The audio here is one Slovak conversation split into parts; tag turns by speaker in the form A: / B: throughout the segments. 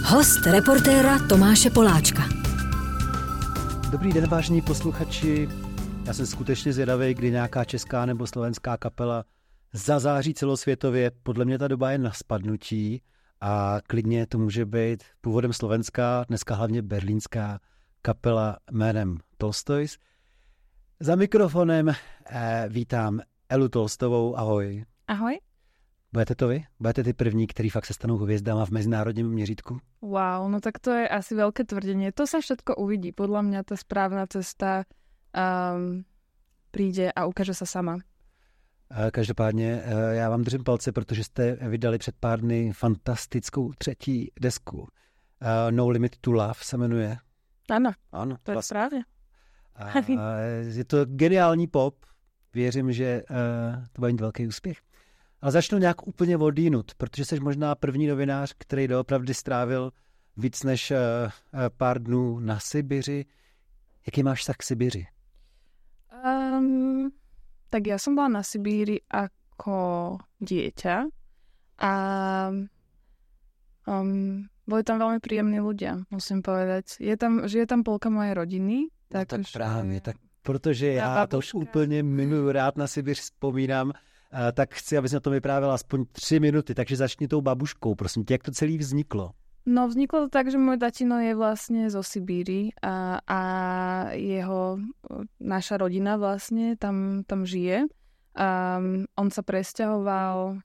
A: Host reportéra Tomáše Poláčka.
B: Dobrý den, vážení posluchači. Já jsem skutečně zvědavý, kdy nějaká česká nebo slovenská kapela zazáří celosvětově. Podle mě ta doba je na spadnutí a klidně to může být původem slovenská, dneska hlavně berlínská kapela jménem Tolstoys. Za mikrofonem vítám Elu Tolstovou. Ahoj.
C: Ahoj.
B: Budete to vy? Budete ty první, který fakt se stanou hvězdama v mezinárodním měřítku?
C: Wow, no tak to je asi veľké tvrdenie. To sa všetko uvidí. Podľa mňa tá správna cesta príde a ukáže sa sama.
B: Každopádně já vám držím palce, protože jste vydali před pár dny fantastickou třetí desku. No Limit to Love se jmenuje.
C: Áno, to je správne.
B: Je to geniální pop. Věřím, že to bude mít velký úspěch. Ale začnu nějak úplně odjinut, protože jsi možná první novinář, který doopravdy strávil víc než pár dnů na Sibiři. Jaký máš vztah k Sibiři?
C: Tak ja som bola na Sibíri ako dieťa a boli tam veľmi príjemní ľudia, musím povedať. Žije tam polka mojej rodiny.
B: Tak právě, tak protože já to už úplně miluju, rád na Sibiř vzpomínám, tak chci, abys na to vyprávěla aspoň 3 minuty, takže začni tou babuškou, prosím tě, jak to celé vzniklo?
C: No, vzniklo to tak, že môj tatino je vlastne zo Sibíry a naša rodina vlastne tam žije. On sa presťahoval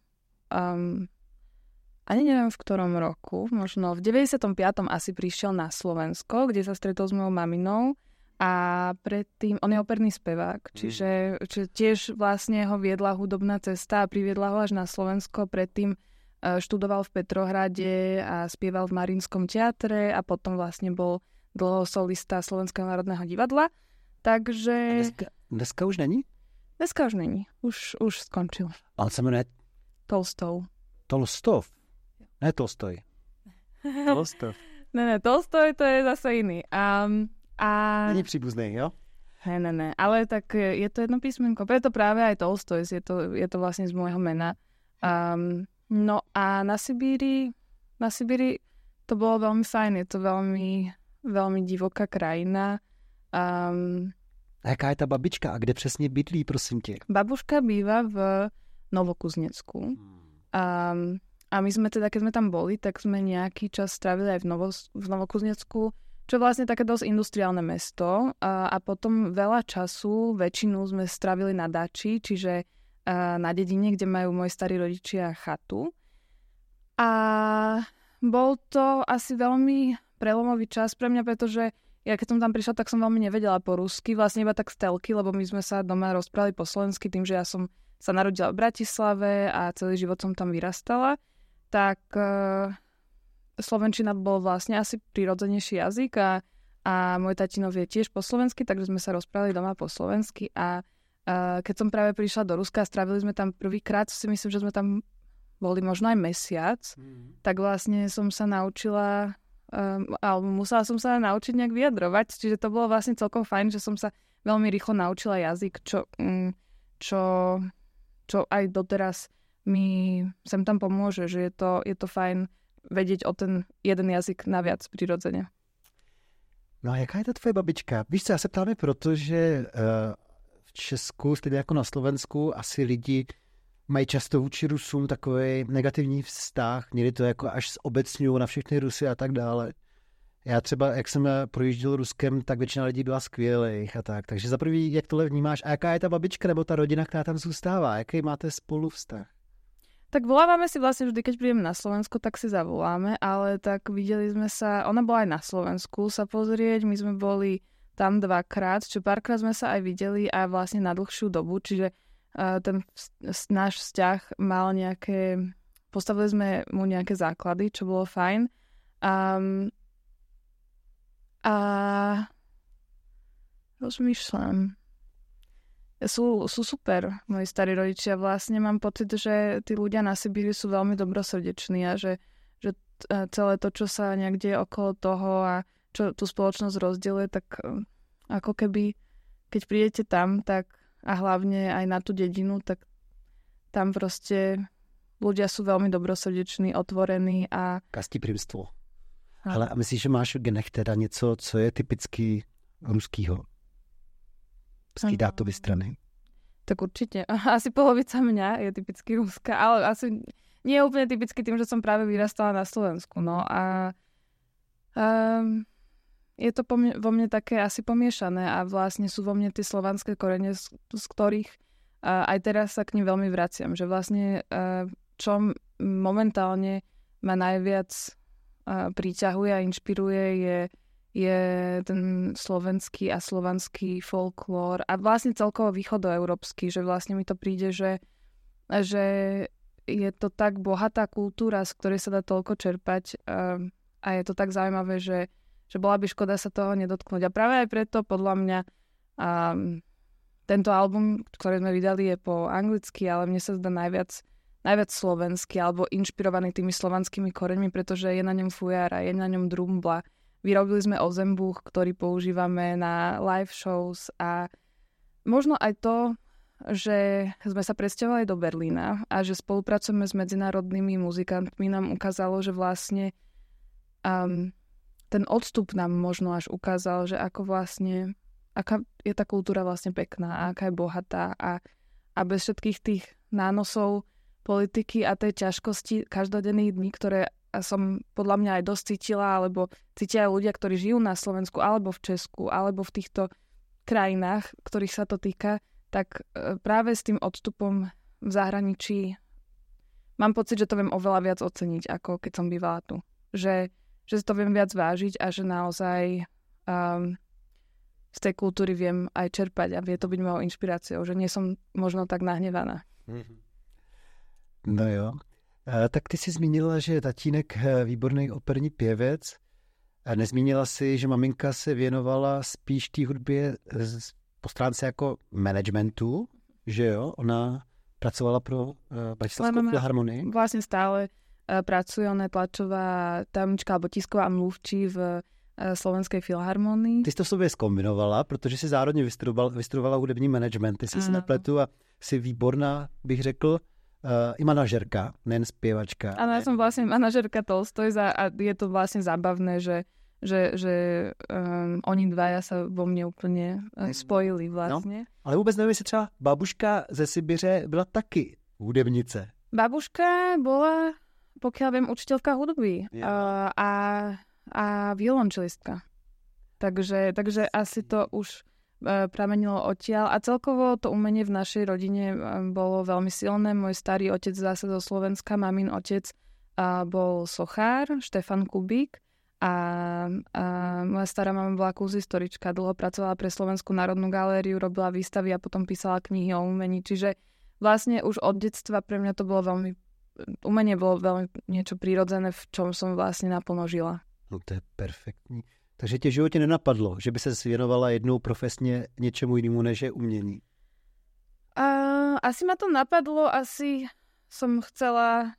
C: ani neviem v ktorom roku, možno v 95. asi prišiel na Slovensko, kde sa stretol s mojou maminou a predtým, on je operný spevák, čiže tiež vlastne ho viedla hudobná cesta a priviedla ho až na Slovensko. Predtým študoval v Petrohrade a spieval v Mariinskom teatre a potom vlastne bol dlho solista Slovenského národného divadla. Takže...
B: Dneska už není?
C: Dneska už není. Už skončil.
B: On se jmenuje...
C: Tolstov.
B: Tolstov? Ne Tolstoj. Tolstov.
C: Ne, Tolstoj to je zase iný.
B: Není příbuzný, jo?
C: Ne. Ale tak je to jedno písmenko. Preto práve aj Tolstoj. Je to vlastne z môjho mena. No a na Sibíri to bolo veľmi fajn, je to veľmi, veľmi divoká krajina.
B: A jaká je ta babička a kde přesně bydlí, prosím tě?
C: Babuška býva v Novokuznecku. A my sme teda, keď sme tam boli, tak sme nejaký čas strávili aj v Novokuznecku, čo je vlastne také dosť industriálne mesto. A potom veľa času, väčšinu sme strávili na dači, čiže na dedine, kde majú moji starí rodičia chatu. A bol to asi veľmi prelomový čas pre mňa, pretože ja keď som tam prišla, tak som veľmi nevedela po rusky, vlastne iba tak z telky, lebo my sme sa doma rozprávali po slovensky tým, že ja som sa narodila v Bratislave a celý život som tam vyrastala. Tak slovenčina bol vlastne asi prirodzenejší jazyk a môj tatino vie tiež po slovensky, takže sme sa rozprávali doma po slovensky a keď som práve prišla do Ruska a strávili sme tam prvýkrát, si myslím, že sme tam boli možno aj mesiac, tak vlastne som sa naučila, alebo musela som sa naučiť nejak vyjadrovať, čiže to bolo vlastne celkom fajn, že som sa veľmi rýchlo naučila jazyk, čo aj doteraz mi sem tam pomôže, že je to fajn vedieť o ten jeden jazyk naviac prirodzene.
B: No a jaká je ta tvoje babička? Víš co, já se ptám, protože v Česku, stejně jako na Slovensku, asi lidi mají často vůči Rusům takový negativní vztah, někdy to jako až zobecňují na všechny Rusy a tak dále. Já třeba, jak jsem projížděl Ruskem, tak většina lidí byla skvělých a tak. Takže za prvý, jak tohle vnímáš? A jaká je ta babička nebo ta rodina, která tam zůstává? Jaký máte spolu vztah?
C: Tak volávame si vlastne vždy, keď prídeme na Slovensko, tak si zavoláme, ale tak videli sme sa, ona bola aj na Slovensku sa pozrieť, my sme boli tam 2-krát, čiže párkrát sme sa aj videli a vlastne na dlhšiu dobu, čiže ten náš vzťah mal postavili sme mu nejaké základy, čo bolo fajn. A rozmýšľam. Sú super, moji starí rodičia. Vlastne mám pocit, že tí ľudia na Sibíri sú veľmi dobrosrdeční a že celé to, čo sa nejak deje okolo toho a čo tú spoločnosť rozdieluje, tak ako keby, keď prídete tam, tak a hlavne aj na tú dedinu, tak tam proste ľudia sú veľmi dobrosrdeční, otvorení a...
B: Gastiprímstvo. Ale a myslíš, že máš v genech teda něco, co je typicky ruskýho? Z té dátovej strany?
C: Tak určite. Asi polovica mňa je typicky ruská, ale asi nie je úplne typicky tým, že som práve vyrastala na Slovensku. No a je to vo mne také asi pomiešané a vlastne sú vo mne tie slovanské korene, z ktorých aj teraz sa k nim veľmi vraciam. Že vlastne čo momentálne ma najviac priťahuje a inšpiruje je ten slovenský a slovanský folklór a vlastne celkovo východoeurópsky, že vlastne mi to príde, že je to tak bohatá kultúra, z ktorej sa dá toľko čerpať a je to tak zaujímavé, že bola by škoda sa toho nedotknúť. A práve aj preto podľa mňa tento album, ktorý sme vydali, je po anglicky, ale mne sa zdá najviac slovenský alebo inšpirovaný tými slovanskými koreňmi, pretože je na ňom fujara, je na ňom drumbla. Vyrobili sme ozembuch, ktorý používame na live shows a možno aj to, že sme sa presťahovali do Berlína a že spolupracujeme s medzinárodnými muzikantmi, nám ukázalo, že vlastne ten odstup nám možno až ukázal, že ako vlastne, aká je tá kultúra vlastne pekná a aká je bohatá a bez všetkých tých nánosov politiky a tej ťažkosti každodenných dní, ktoré som podľa mňa aj dosť cítila, alebo cítia aj ľudia, ktorí žijú na Slovensku, alebo v Česku, alebo v týchto krajinách, ktorých sa to týka, tak práve s tým odstupom v zahraničí mám pocit, že to viem oveľa viac oceniť, ako keď som bývala tu. Že si to viem viac vážiť a že naozaj z tej kultúry viem aj čerpať a vie to byť mojou inšpiráciou, že nie som možno tak nahnevaná.
B: No jo. Tak ty jsi zmínila, že je tatínek výborný operní pěvec. A nezmínila si, že maminka se věnovala spíš té hudbě po stránce jako managementu, že jo? Ona pracovala pro Bratislavskou filharmonii.
C: Vlastne stále pracuje, ona je tlačová tajomnička alebo tisková mluvčí v Slovenskej filharmonii.
B: Ty jsi to v sobě zkombinovala, protože jsi zároveň vystudovala hudební management. Ty jsi si nepletu a jsi výborná, bych řekl, i manažerka, nejen zpěvačka.
C: Áno, ja som vlastne manažerka Tolstojza a je to vlastne zábavné, že oni dvaja sa vo mne úplne spojili vlastne. No,
B: ale vůbec nevím, jestli třeba babuška ze Sibiře byla taky hudebnice.
C: Babuška bola, pokiaľ viem, učiteľka hudby a violončelistka. Takže asi to už pramenilo odtiaľ a celkovo to umenie v našej rodine bolo veľmi silné. Môj starý otec zase zo Slovenska, mamin otec bol sochár, Štefan Kubík a moja stará mama bola kúzhistorička, dlho pracovala pre Slovenskú národnú galériu, robila výstavy a potom písala knihy o umení, čiže vlastne už od detstva pre mňa to bolo umenie bolo veľmi niečo prirodzené, v čom som vlastne naplno žila.
B: No to je perfektní. Takže tě v životě nenapadlo, že by se věnovala jednou profesně něčemu jinému, než je umění?
C: Asi ma to napadlo, asi som chcela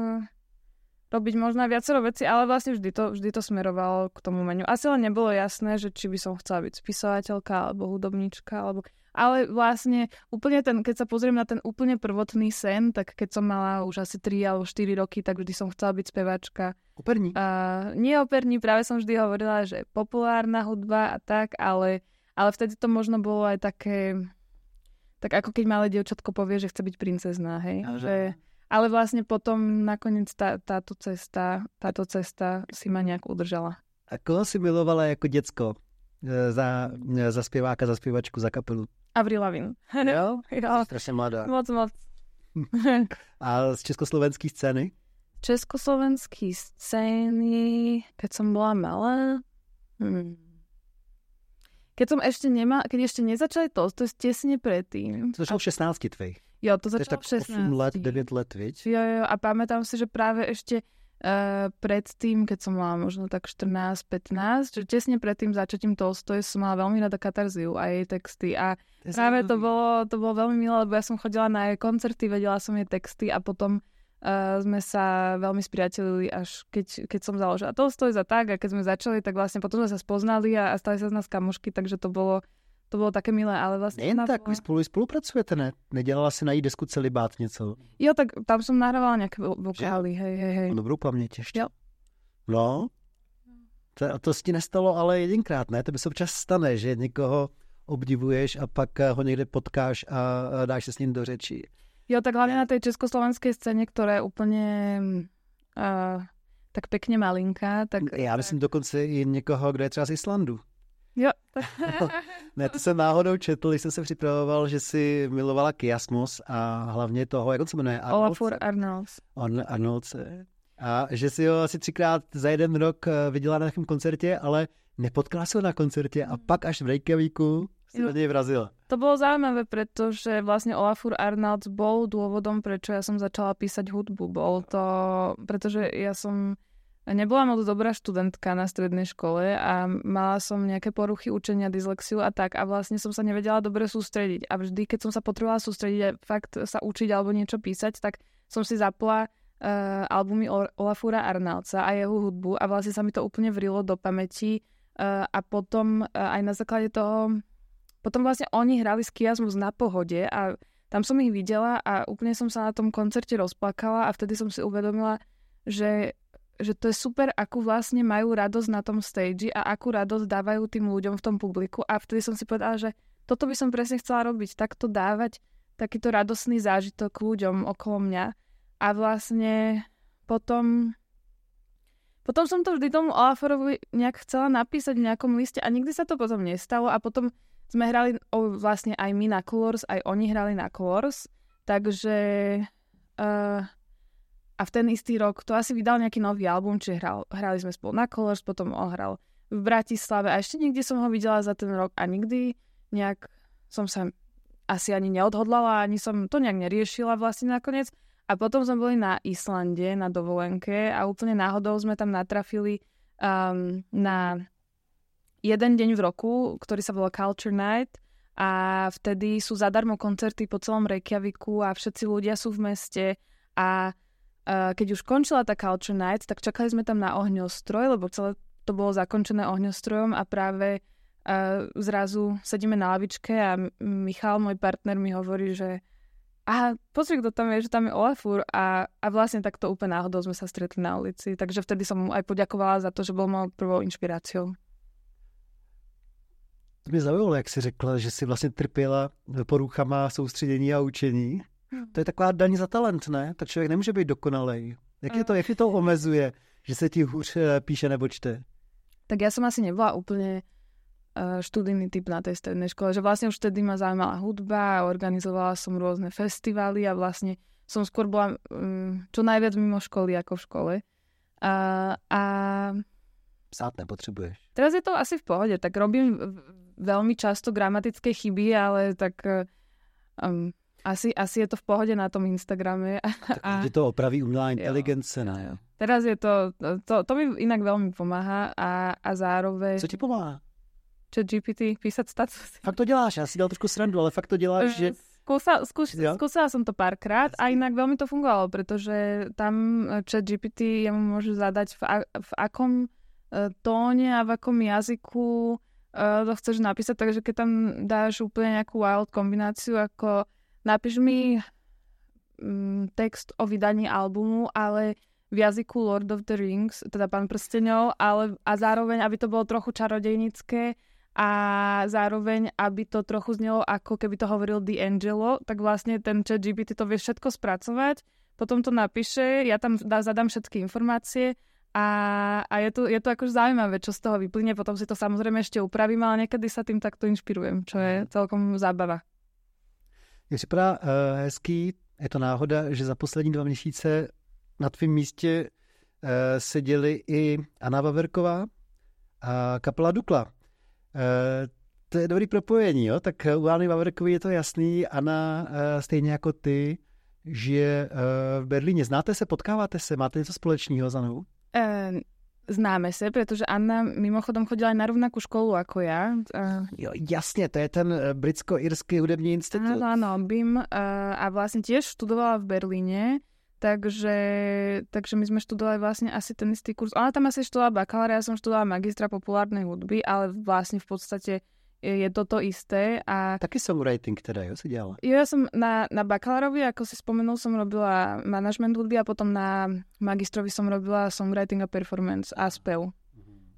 C: robiť možno viacero veci, ale vlastne vždy to smerovalo k tomu umeniu. Asi len nebolo jasné, že či by som chcela byť spisovateľka alebo hudobníčka, ale vlastne úplne keď sa pozriem na ten úplne prvotný sen, tak keď som mala už asi 3 alebo 4 roky, tak vždy som chcela byť spevačka.
B: Operní?
C: Nie operní, práve som vždy hovorila, že populárna hudba a tak, ale vtedy to možno bolo aj také, tak ako keď malé dievčatko povie, že chce byť princezná, hej? Ale vlastne potom nakoniec táto cesta si ma nejak udržala.
B: A koho si milovala jako děcko za zpěváka, za zpěvačku, za kapelu?
C: Avril Lavigne.
B: Jo?
C: Jo.
B: Strašně mladá.
C: Moc.
B: A z československé scény?
C: Československé scény, keď som bola malá... Keď ešte nezačali to je tesne predtým.
B: To začalo v 16 tvých.
C: Jo, to začalo v 16.
B: 8 let, 9 let, viď?
C: Jo, a pamätám si, že práve ešte predtým, keď som mala možno tak 14-15, že tesne pred tým začatím Tolstoje som mala veľmi rada Katarziu a jej texty a práve to bolo veľmi milé, lebo ja som chodila na jej koncerty, vedela som jej texty a potom sme sa veľmi spriatelili, až keď som založila Tolstoj za tak a keď sme začali, tak vlastne potom sme sa spoznali a stali sa z nás kamošky, takže to bolo také milé, ale vlastne...
B: Jen tak, vy spolupracujete, ne? Nedělala si na jí desku Celibát něco?
C: Jo, tak tam som nahrávala nejaké vokály, hej.
B: Dobrou paměť ještě.
C: Jo.
B: No, To se ti nestalo ale jedinkrát, ne? To by se občas stane, že někoho obdivuješ a pak ho někde potkáš a dáš se s ním do řeči.
C: Jo, tak hlavne na tej československej scéne, ktorá je úplne tak pekne malinká. Tak,
B: Já myslím dokonce i někoho, kdo je třeba z Islandu.
C: Jo. Tak...
B: Ne, to jsem náhodou četl, když jsem se připravoval, že si milovala Kiasmos a hlavně toho, jak on se jmenuje?
C: Olafur Arnalds.
B: Arnoldse. A že si ho asi 3krát za jeden rok viděla na nějakém koncertě, ale nepotkala si ho na koncertě a pak až v Reykjavíku si do nej vrazila.
C: To bolo zaujímavé, pretože vlastne Olafur Arnalds bol dôvodom, prečo ja som začala písať hudbu. Bol to, pretože ja som nebola moc dobrá študentka na strednej škole a mala som nejaké poruchy učenia, dyslexiu a tak a vlastne som sa nevedela dobre sústrediť. A vždy, keď som sa potrebovala sústrediť a fakt sa učiť alebo niečo písať, tak som si zapla albumy Olafura Arnaldsa a jeho hudbu a vlastne sa mi to úplne vrilo do pamäti a potom aj na základe toho potom vlastne oni hrali s Kiasmus na Pohode a tam som ich videla a úplne som sa na tom koncerte rozplakala a vtedy som si uvedomila, že to je super, akú vlastne majú radosť na tom stage a akú radosť dávajú tým ľuďom v tom publiku a vtedy som si povedala, že toto by som presne chcela robiť, takto dávať takýto radostný zážitok ľuďom okolo mňa a vlastne potom som to vždy tomu Olafurovi nejak chcela napísať v nejakom liste a nikdy sa to potom nestalo a potom sme hrali vlastne aj my na Colors, aj oni hrali na Colors, takže a v ten istý rok to asi vydal nejaký nový album, čiže hrali sme spolu na Colors, potom on hral v Bratislave a ešte niekde som ho videla za ten rok a nikdy nejak som sa asi ani neodhodlala, ani som to nejak neriešila vlastne nakoniec. A potom sme boli na Islande na dovolenke a úplne náhodou sme tam natrafili na jeden deň v roku, ktorý sa volá Culture Night a vtedy sú zadarmo koncerty po celom Reykjavíku a všetci ľudia sú v meste a keď už končila tá Culture Night, tak čakali sme tam na ohňostroj, lebo celé to bolo zakončené ohňostrojom a práve zrazu sedíme na lavičke a Michal, môj partner, mi hovorí, že pozri, kto tam je, že tam je Olafur a vlastne takto úplne náhodou sme sa stretli na ulici, takže vtedy som mu aj poďakovala za to, že bol mojou prvou inšpiráciou.
B: To mě zaujalo, jak jsi řekla, že jsi vlastně trpěla poruchama soustředění a učení. To je taková daň za talent, ne? Tak člověk nemůže být dokonalej. Jak je to omezuje, že se ti hůř píše nebo čte?
C: Tak ja som asi nebola úplne študijný typ na tej strednej škole, že vlastne už vtedy ma zaujímala hudba a organizovala som rôzne festivály a vlastne som skôr bola čo najviac mimo školy ako v škole.
B: Psát nepotřebuješ.
C: Teraz je to asi v pohode, tak robím veľmi často gramatické chyby, ale tak asi je to v pohode na tom Instagrame.
B: Tak je to opraví umělá inteligence, ne?
C: Teraz je to mi inak veľmi pomáha a zároveň...
B: Co ti pomáhá?
C: ChatGPT, písať statusy.
B: Fakt to děláš, já si dělal trošku srandu, ale fakt to děláš, že...
C: Skúsila som to párkrát a inak veľmi to fungovalo, pretože tam ChatGPT jemu môže zadať v akom tóne a v akom jazyku to chceš napísať, takže keď tam dáš úplne nejakú wild kombináciu, ako napíš mi text o vydaní albumu, ale v jazyku Lord of the Rings, teda Pán prsteňov, a zároveň, aby to bolo trochu čarodejnické a zároveň, aby to trochu znelo, ako keby to hovoril D'Angelo, tak vlastne ten ChatGPT to vie všetko spracovať, potom to napíše, ja tam zadám všetky informácie a je to akože zaujímavé, čo z toho vyplyne, potom si to samozrejme ešte upravím, ale niekedy sa tým takto inšpirujem, čo je celkom zábava.
B: Jak připadá hezký, je to náhoda, že za poslední 2 měsíce na tvém místě seděli i Anna Vaverková a kapela Dukla. To je dobrý propojení, jo? Tak u Anny Vaverkové je to jasný, Anna stejně jako ty žije v Berlíně. Znáte se, potkáváte se, máte něco společného za Annou?
C: Známe se, pretože Anna mimochodom chodila aj na rovnakú školu ako ja.
B: Jo, jasne, to je ten britsko-irský hudební institut.
C: Áno, BIM a vlastne tiež študovala v Berlíne, takže my sme študovali vlastne asi ten istý kurz. Ona tam asi študovala bakalára, ja som študovala magistra populárnej hudby, ale vlastne v podstate je toto isté. A
B: taky songwriting teda, jo, si dělala?
C: Jo, ja som na bakalárovi, ako si spomenul, som robila management hudby a potom na magistrovi som robila songwriting a performance a spev.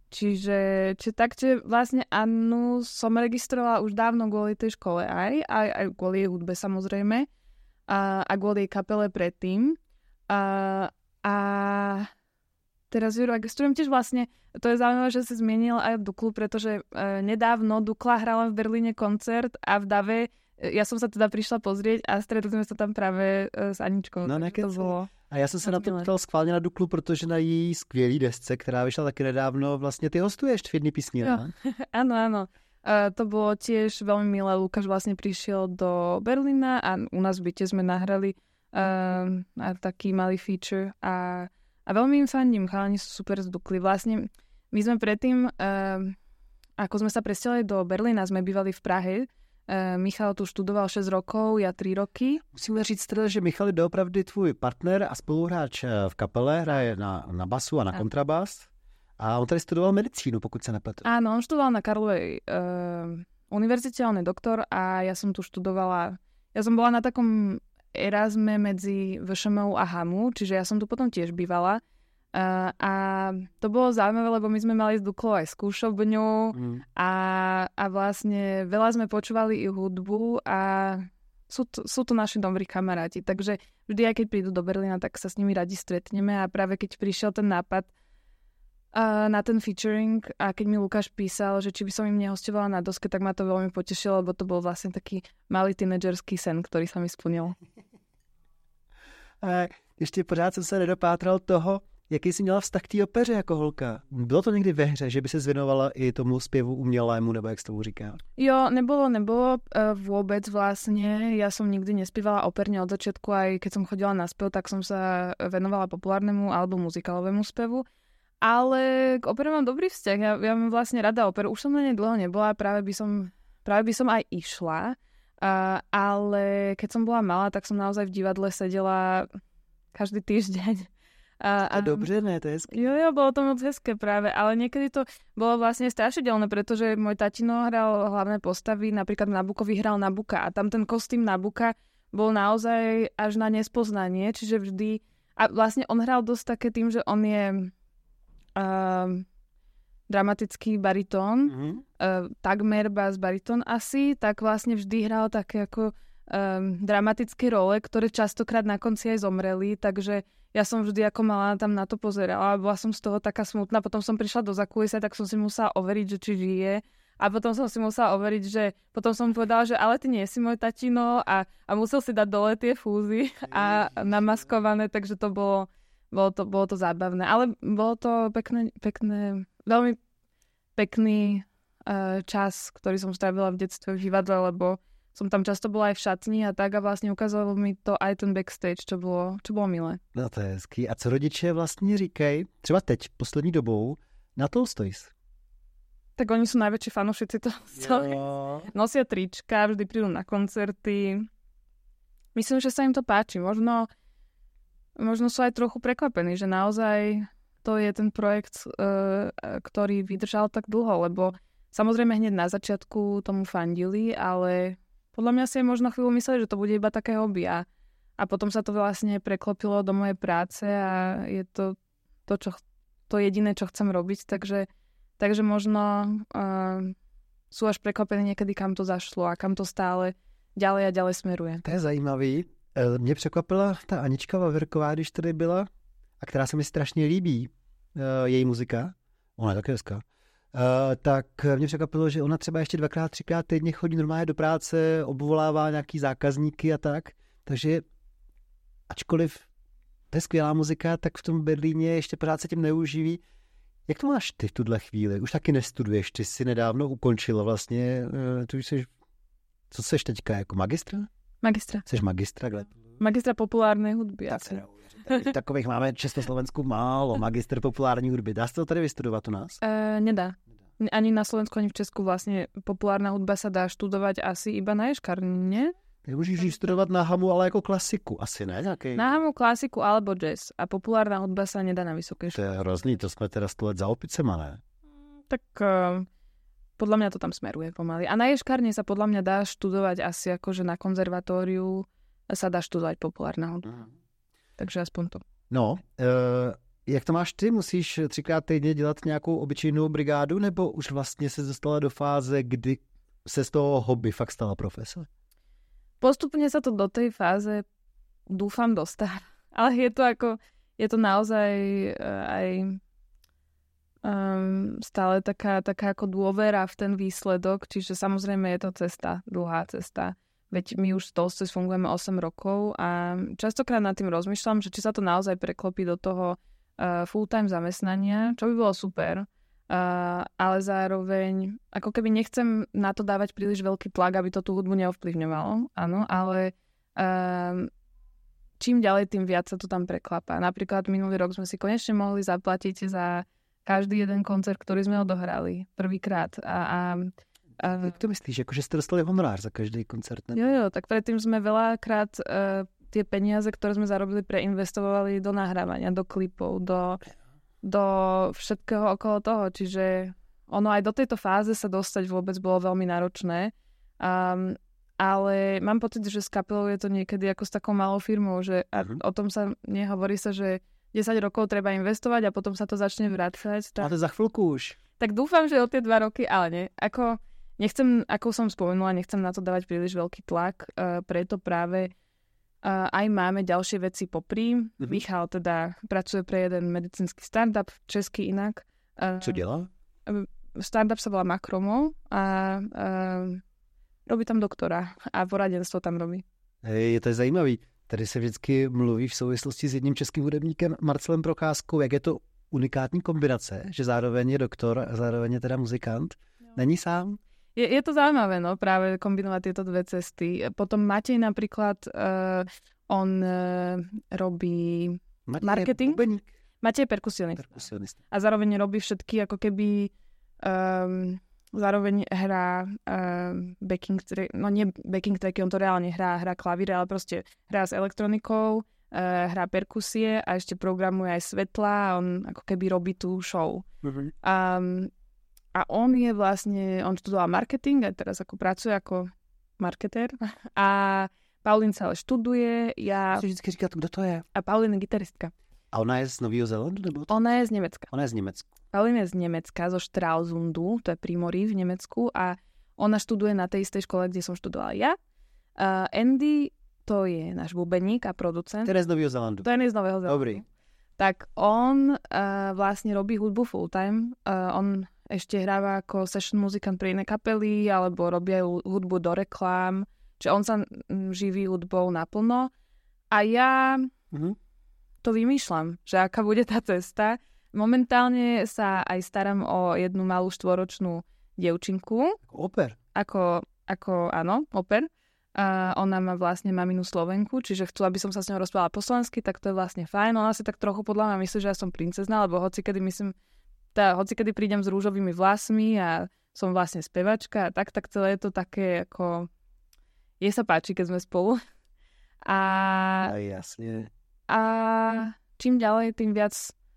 C: Čiže vlastne Annu som registrovala už dávno kvôli tej škole aj kvôli jej hudbe samozrejme a kvôli jej kapele predtým. A teraz ju registrujem tiež vlastne, to je zaujímavé, že si zmienil aj Duklu, pretože nedávno Dukla hrala v Berlíne koncert a v Dave, ja som sa teda prišla pozrieť a stretli sme sa tam práve s Aničkou.
B: No
C: to bolo...
B: A já jsem se na to ptal schválně na Duklu, protože na její skvělý desce, která vyšla taky nedávno, vlastně ty hostuješ v jedné písni.
C: Áno. To bolo tiež veľmi milé. Lukáš vlastne prišiel do Berlína a u nás v byte sme nahrali taký malý feature a veľmi im fandím. Chalani sú super z Dukly. Vlastne my sme predtým, ako sme sa presťahovali do Berlína, sme bývali v Prahe. Michal tu študoval 6 rokov, ja 3 roky.
B: Musíme říct teda, že Michal je doopravdy tvůj partner a spoluhráč v kapele, hraje na basu a na kontrabas. A on tady studoval medicínu, pokud se nepletu.
C: Áno, on študoval na Karlovej univerzite, on je doktor a ja som tu študovala, ja som bola na takom Erasme medzi VŠMU a HAMU, čiže ja som tu potom tiež bývala. A to bolo zaujímavé, lebo my sme mali s Duklou aj skúšobňu a vlastne veľa sme počúvali i hudbu a sú to naši dobrí kamaráti, takže vždy, aj keď prídu do Berlína, tak sa s nimi radi stretneme a práve keď prišiel ten nápad na ten featuring a keď mi Lukáš písal, že či by som im nehostovala na doske, tak ma to veľmi potešilo, lebo to bol vlastne taký malý tínedžerský sen, ktorý sa mi splnil.
B: Ještě pořád jsem se nedopátral toho, jaký jsi měla vztah k té opeře jako holka? Bylo to někdy ve hře, že by se zvěnovala i tomu zpěvu umělému, nebo jak se tomu říká?
C: Jo, nebolo vôbec vlastne. Ja som nikdy nespievala operne od začiatku, aj keď som chodila na spev, tak som sa venovala populárnemu alebo muzikálovému spevu. Ale k opere mám dobrý vzťah. Ja mám vlastne rada operu. Už som na nej dlho nebola, práve by som aj išla. Ale keď som bola malá, tak som naozaj v divadle sedela každý týždeň.
B: A dobře, ne, to je hezké.
C: Jo, bolo to moc hezké práve, ale niekedy to bolo vlastne strašidelné, pretože môj tatino hral hlavné postavy, napríklad v Nabukovi hral Nabuka a tam ten kostým Nabuka bol naozaj až na nespoznanie, čiže vždy, a vlastne on hral dosť také tým, že on je dramatický baritón, takmer bas baritón asi, tak vlastne vždy hral také ako dramatické role, ktoré častokrát na konci aj zomreli, takže ja som vždy ako malá tam na to pozerala a bola som z toho taká smutná. Potom som prišla do zákulisia, tak som si musela overiť, že či žije. A potom som si musela overiť, že potom som povedala, že ale ty nie si môj tatino a musel si dať dole tie fúzy a namaskované, takže to bolo to zábavné. Ale bolo to pekné, veľmi pekný čas, ktorý som strávila v detstve v divadle, lebo som tam často bola aj v šatni a tak a vlastne ukázalo mi to aj ten backstage, čo bylo milé.
B: No to je hezký. A co rodiče vlastně říkají, třeba teď, poslední dobou, na Tolstoys?
C: Tak oni sú najväčší fanúšici Tolstoys. Nosia trička, vždy prídu na koncerty. Myslím, že sa im to páči. Možno sú aj trochu prekvapení, že naozaj to je ten projekt, ktorý vydržal tak dlho, lebo samozrejme hneď na začiatku tomu fandili, ale podľa mňa si možno chvíľu mysleli, že to bude iba také hobby a potom sa to vlastne preklopilo do mojej práce a je to jediné, čo chcem robiť, takže možno sú až prekvapení niekedy, kam to zašlo a kam to stále ďalej a ďalej smeruje.
B: To je zajímavý. Mě překvapila ta Anička Vavrková, když tady byla, a která se mi strašně líbí, její muzika. Ona je také hezká. Tak mě překvapilo, že ona třeba ještě 2x, 3x týdně chodí normálně do práce, obvolává nějaký zákazníky a tak. Takže ačkoliv to je skvělá muzika, tak v tom Berlíně ještě pořád se tím neuživí. Jak to máš ty v tuhle chvíli? Už taky nestuduješ, ty jsi nedávno ukončila vlastně, co seš teďka, jako magistra?
C: Magistra.
B: Jseš magistra?
C: Magistra populárnej hudby. Asi.
B: Takových máme v Československu málo, magistr populární hudby. Dá se to tady vystudovat u nás?
C: Nedá. Ani na Slovensku, ani v Česku vlastne populárna hudba sa dá študovať asi iba na ješkarni.
B: Nemôžeš studovať na HAMU, ale ako klasiku, asi ne? Nejakej...
C: Na HAMU klasiku alebo jazz. A populárna hudba sa nedá na vysoké škole.
B: To je hrozný, to sme teraz 100 let za opicema, ne?
C: Tak podľa mňa to tam smeruje pomaly. A na ješkarni sa podľa mňa dá študovať asi akože na konzervatóriu sa dá študovať populárna hudba. Takže aspoň to.
B: No, Jak to máš ty? Musíš 3x týdně dělat nějakou obyčejnou brigádu, nebo už vlastně se dostala do fáze, kdy se z toho hobby fakt stala profese?
C: Postupne sa to do tej fáze dúfam dostáva. Ale je to naozaj aj stále taká ako dôvera v ten výsledok, čiže samozrejme je to cesta, dlhá cesta. Veď my už s Tolstoy fungujeme 8 rokov a častokrát nad tým rozmýšľam, že či sa to naozaj preklopí do toho full-time zamestnania, čo by bolo super, ale zároveň ako keby nechcem na to dávať príliš veľký tlak, aby to tú hudbu neovplyvňovalo, áno, ale čím ďalej, tým viac sa to tam preklapá. Napríklad minulý rok sme si konečne mohli zaplatiť za každý jeden koncert, ktorý sme odohrali prvýkrát.
B: Jak to myslíš? Jakože ste dostali honorár za každý koncert? Ne?
C: Jo, tak predtým sme veľakrát tie peniaze, ktoré sme zarobili, preinvestovali do nahrávania, do klipov, do všetkého okolo toho. Čiže ono aj do tejto fáze sa dostať vôbec bolo veľmi náročné. Ale mám pocit, že s kapelou je to niekedy ako s takou malou firmou, že o tom sa nehovorí sa, že 10 rokov treba investovať a potom sa to začne vrácať.
B: Ale za chvíľku už.
C: Tak dúfam, že o tie 2 roky, ale nie. Ako som spomenula, nechcem na to dávať príliš veľký tlak, preto práve aj máme ďalšie veci popri. Michal teda pracuje pre jeden medicínsky startup, český inak.
B: Co dělá?
C: Startup sa volá Makromo a robí tam doktora a poradenstvo tam robí.
B: Je to zajímavý. Tady se vždycky mluví v souvislosti s jedním českým hudebníkem Marcelem Procházkou, jak je to unikátní kombinace, že zároveň je doktor a zároveň je teda muzikant. Není sám?
C: Je to zaujímavé, no, práve kombinovať tieto dve cesty. Potom Matej napríklad, on robí marketing. Matej je perkusionista. A zároveň robí všetky, ako keby zároveň hrá backing track, no nie backing tracky, on to reálne hrá klavír, ale proste hrá s elektronikou, hrá perkusie a ešte programuje aj svetla a on ako keby robí tú show. A on je vlastne, on študoval marketing a teraz ako pracuje ako marketér a Paulín sa ale študuje.
B: Si vždycky říká, kdo to je?
C: A Paulín je gitaristka.
B: A ona je z Nového Zélandu? Nebo to?
C: Ona je z Nemecka.
B: Ona je z Nemecka.
C: Paulín je z Nemecka, zo Stralsundu, to je Primory v Nemecku a ona študuje na tej istej škole, kde som študovala ja. Andy, to je náš bubeník a producent.
B: To je z Nového Zélandu.
C: To je z Nového Zélandu.
B: Dobrý.
C: Tak on vlastne robí hudbu full time. On ešte hráva ako session muzikant pre iné kapely alebo robí aj hudbu do reklám. Čiže on sa živí hudbou naplno. A ja to vymýšľam, že aká bude tá cesta. Momentálne sa aj starám o jednu malú 4-ročnú dievčinku.
B: Oper.
C: Áno, oper. Ona má vlastne maminu Slovenku, čiže chcú, aby som sa s ňou rozprávala po slovensky, tak to je vlastne fajn. Ona si tak trochu podľa mňa myslí, že ja som princezna, lebo hocikedy prídem s rúžovými vlasmi a som vlastne spevačka a tak celé je to také ako... Jej sa páči, keď sme spolu.
B: Jasne.
C: A čím ďalej, tým viac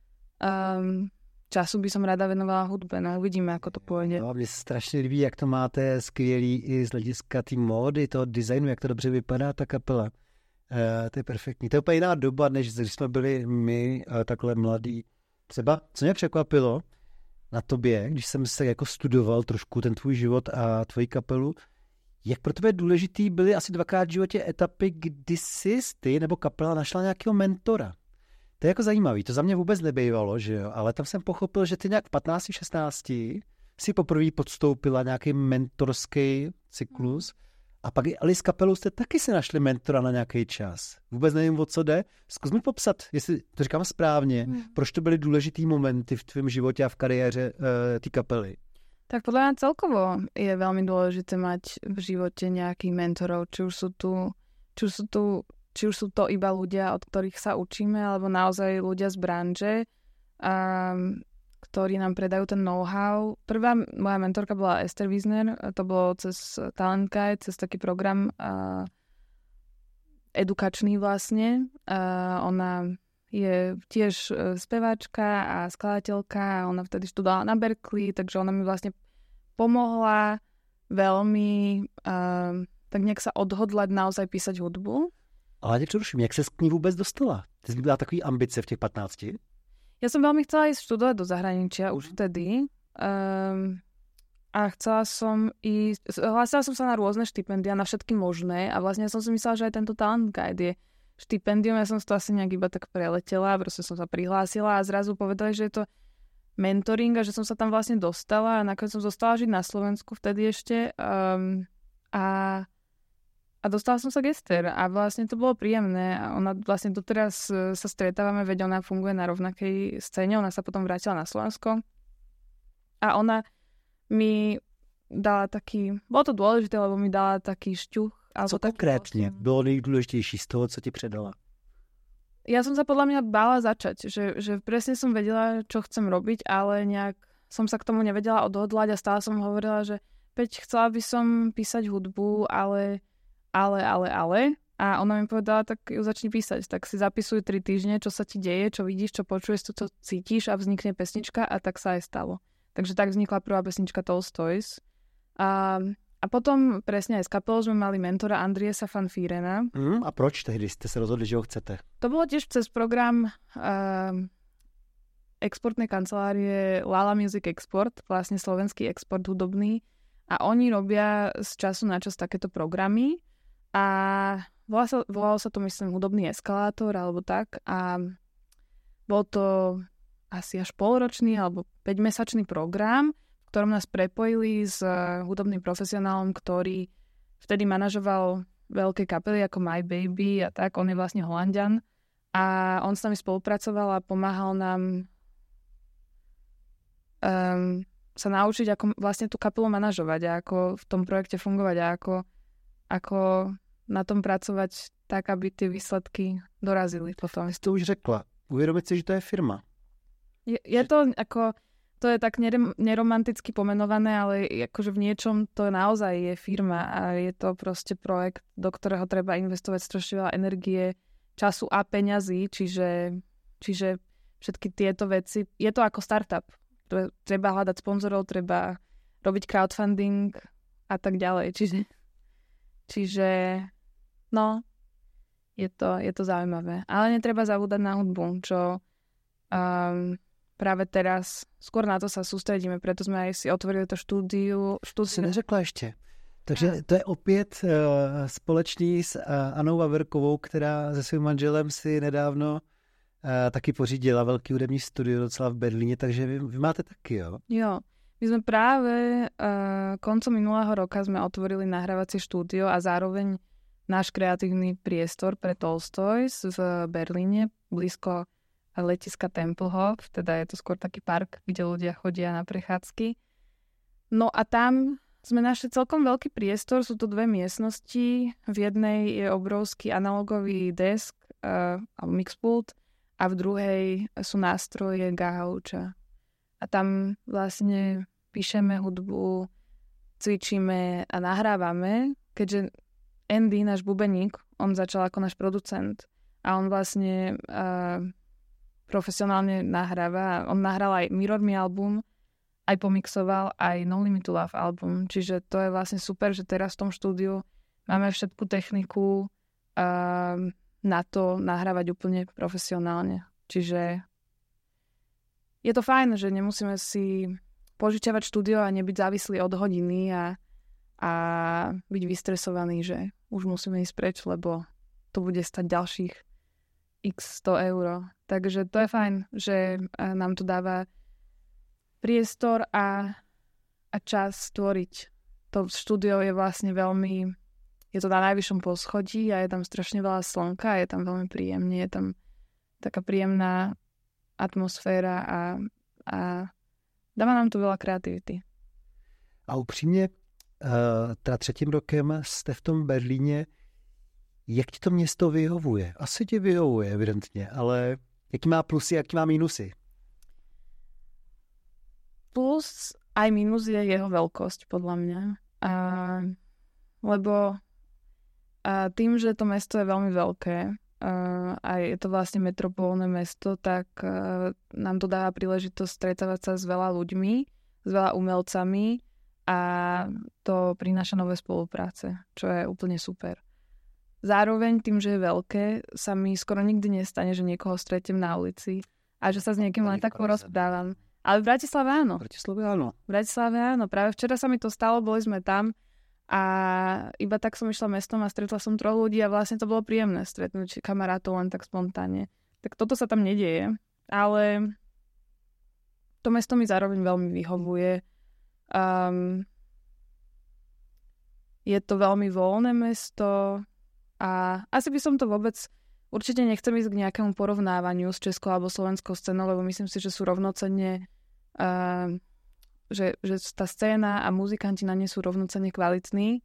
C: času by som rada venovala hudbe. No uvidíme, ako to pôjde.
B: No, mně se strašně líbí, jak to máte skvělý i z hlediska té módy, toho designu, jak to dobře vypadá ta kapela. To je perfektní. To je úplně jiná doba, než když jsme byli my takhle mladí. Třeba, co mě překvapilo na tobě, když jsem se jako studoval trošku ten tvůj život a tvoji kapelu, jak pro tebe důležitý byly asi 2krát v životě etapy, kdy jsi ty nebo kapela našla nějakého mentora. To je jako zajímavý, to za mě vůbec nebejvalo, že jo, ale tam jsem pochopil, že ty nějak v 15-16 si poprvé podstoupila nějaký mentorský cyklus a pak ale s kapelou jste taky si našli mentora na nějaký čas. Vůbec nevím, o co jde. Zkus mi popsat, jestli to říkám správně, proč to byly důležitý momenty v tvém životě a v kariéře té kapely.
C: Tak podľa mňa celkovo je veľmi dôležité mať v živote nejakých mentorov, či už sú to iba ľudia, od ktorých sa učíme, alebo naozaj ľudia z branže, ktorí nám predajú ten know-how. Prvá moja mentorka bola Esther Wiesner, to bolo cez Talent Guide, cez taký program edukačný vlastne. Ona je tiež speváčka a skladateľka a ona vtedy študovala na Berkeley, takže ona mi vlastne pomohla veľmi tak nejak sa odhodlať naozaj písať hudbu.
B: Ale tě přeruším, jak se k ní vůbec dostala? Ty jsi byla takový ambice v těch 15?
C: Ja som veľmi chcela ísť študovať do zahraničia už vtedy. A chcela som ísť... Hlásila som sa na rôzne štipendia, na všetky možné. A vlastne som si myslela, že aj tento Talent Guide je štipendium. Ja som to asi nejak iba tak preletela. Proste som sa prihlásila a zrazu povedali, že je to mentoring a že som sa tam vlastne dostala a nakoniec som zostala žiť na Slovensku vtedy ešte a dostala som sa k Ester a vlastne to bolo príjemné a ona vlastne doteraz sa stretávame, veď ona funguje na rovnakej scéne, ona sa potom vrátila na Slovensko a ona mi dala taký, bolo to dôležité, lebo mi dala taký šťuch.
B: Co konkrétně bylo nejdůležitější z toho, co ti předala?
C: Ja som sa podľa mňa bála začať, že presne som vedela, čo chcem robiť, ale nejak som sa k tomu nevedela odhodlať a stále som hovorila, že Peť, chcela by som písať hudbu, ale. A ona mi povedala, tak ju začni písať. Tak si zapisuj 3 týždne, čo sa ti deje, čo vidíš, čo počuješ, čo cítiš a vznikne pesnička a tak sa aj stalo. Takže tak vznikla prvá pesnička Tolstoys. A potom presne aj s kapelou sme mali mentora Andriesa van Vierena.
B: A proč tehdy ste sa rozhodli, že ho chcete?
C: To bolo tiež cez program exportnej kancelárie Lala Music Export, vlastne slovenský export hudobný. A oni robia z času na čas takéto programy. A volalo sa to, myslím, hudobný eskalátor alebo tak. A bol to asi až polročný alebo 5-mesačný program, v ktorom nás prepojili s hudobným profesionálom, ktorý vtedy manažoval veľké kapely ako My Baby a tak. On je vlastne Holanďan a on s nami spolupracoval a pomáhal nám sa naučiť, ako vlastne tú kapelu manažovať a ako v tom projekte fungovať a ako na tom pracovať tak, aby tie výsledky dorazili potom.
B: Jsi to už řekla. Uvědomit si, že to je firma.
C: Je to ako... To je tak neromanticky pomenované, ale akože v niečom to naozaj je firma a je to proste projekt, do ktorého treba investovať strašne veľa energie, času a peňazí, čiže všetky tieto veci. Je to ako startup. Treba hľadať sponzorov, treba robiť crowdfunding a tak ďalej. Čiže no, je to zaujímavé. Ale netreba zabúdať na hudbu, čo... práve teraz, skôr na to sa sústredíme, preto sme aj si otvorili to štúdiu.
B: Si neřekla ještě. Takže to je opět společný s Anou Vavrkovou, která se svým manželem si nedávno taky pořídila velký hudební studio docela v Berlíně, takže vy máte taky, jo?
C: Jo, my sme práve koncom minulého roka sme otvorili nahrávacie štúdio a zároveň náš kreatívny priestor pre Tolstoys v Berlíne, blízko letiska Tempelhof, teda je to skôr taký park, kde ľudia chodia na prechádzky. No a tam sme našli celkom veľký priestor, sú to 2 miestnosti, v jednej je obrovský analogový desk alebo mixpult a v druhej sú nástroje Gahauča. A tam vlastne píšeme hudbu, cvičíme a nahrávame, keďže Andy, náš bubeník, on začal ako náš producent a on vlastne profesionálne nahráva. On nahral aj Mirror Me album, aj pomixoval aj No Limit to Love album. Čiže to je vlastne super, že teraz v tom štúdiu máme všetku techniku na to nahrávať úplne profesionálne. Čiže je to fajn, že nemusíme si požičiavať štúdio a nebyť závislí od hodiny a byť vystresovaní, že už musíme ísť preč, lebo to bude stať ďalších x 100 €. Takže to je fajn, že nám to dáva priestor a čas tvoriť. To štúdio je vlastne veľmi... Je to na najvyššom poschodí a je tam strašne veľa slnka, je tam veľmi príjemne, je tam taká príjemná atmosféra a dáva nám to veľa kreativity.
B: A upřímně, teda 3. rokem jste v tom Berlíně. Jak ti to město vyhovuje? Asi ti vyhovuje, evidentně, ale jaký má plusy, jaký má mínusy?
C: Plus aj mínus je jeho veľkosť, podľa mňa. Lebo tým, že to mesto je veľmi veľké a je to vlastne metropolné mesto, tak nám to dáva príležitosť stretávať sa s veľa ľuďmi, s veľa umelcami a to prináša nové spolupráce, čo je úplne super. Zároveň tým, že je veľké, sa mi skoro nikdy nestane, že niekoho stretnem na ulici a že sa s niekým len tak porozprávam. Ale v Bratislave áno. V Bratislave áno. Práve včera sa mi to stalo, boli sme tam a iba tak som išla mestom a stretla som 3 ľudí a vlastne to bolo príjemné stretnúť kamarátov len tak spontánne. Tak toto sa tam nedieje, ale to mesto mi zároveň veľmi vyhovuje. Je to veľmi voľné mesto a asi by som to vôbec... Určite nechcem ísť k nejakému porovnávaniu s českou alebo slovenskou scénou, lebo myslím si, že sú rovnocenne, že tá scéna a muzikanti na ne sú rovnocenne kvalitní.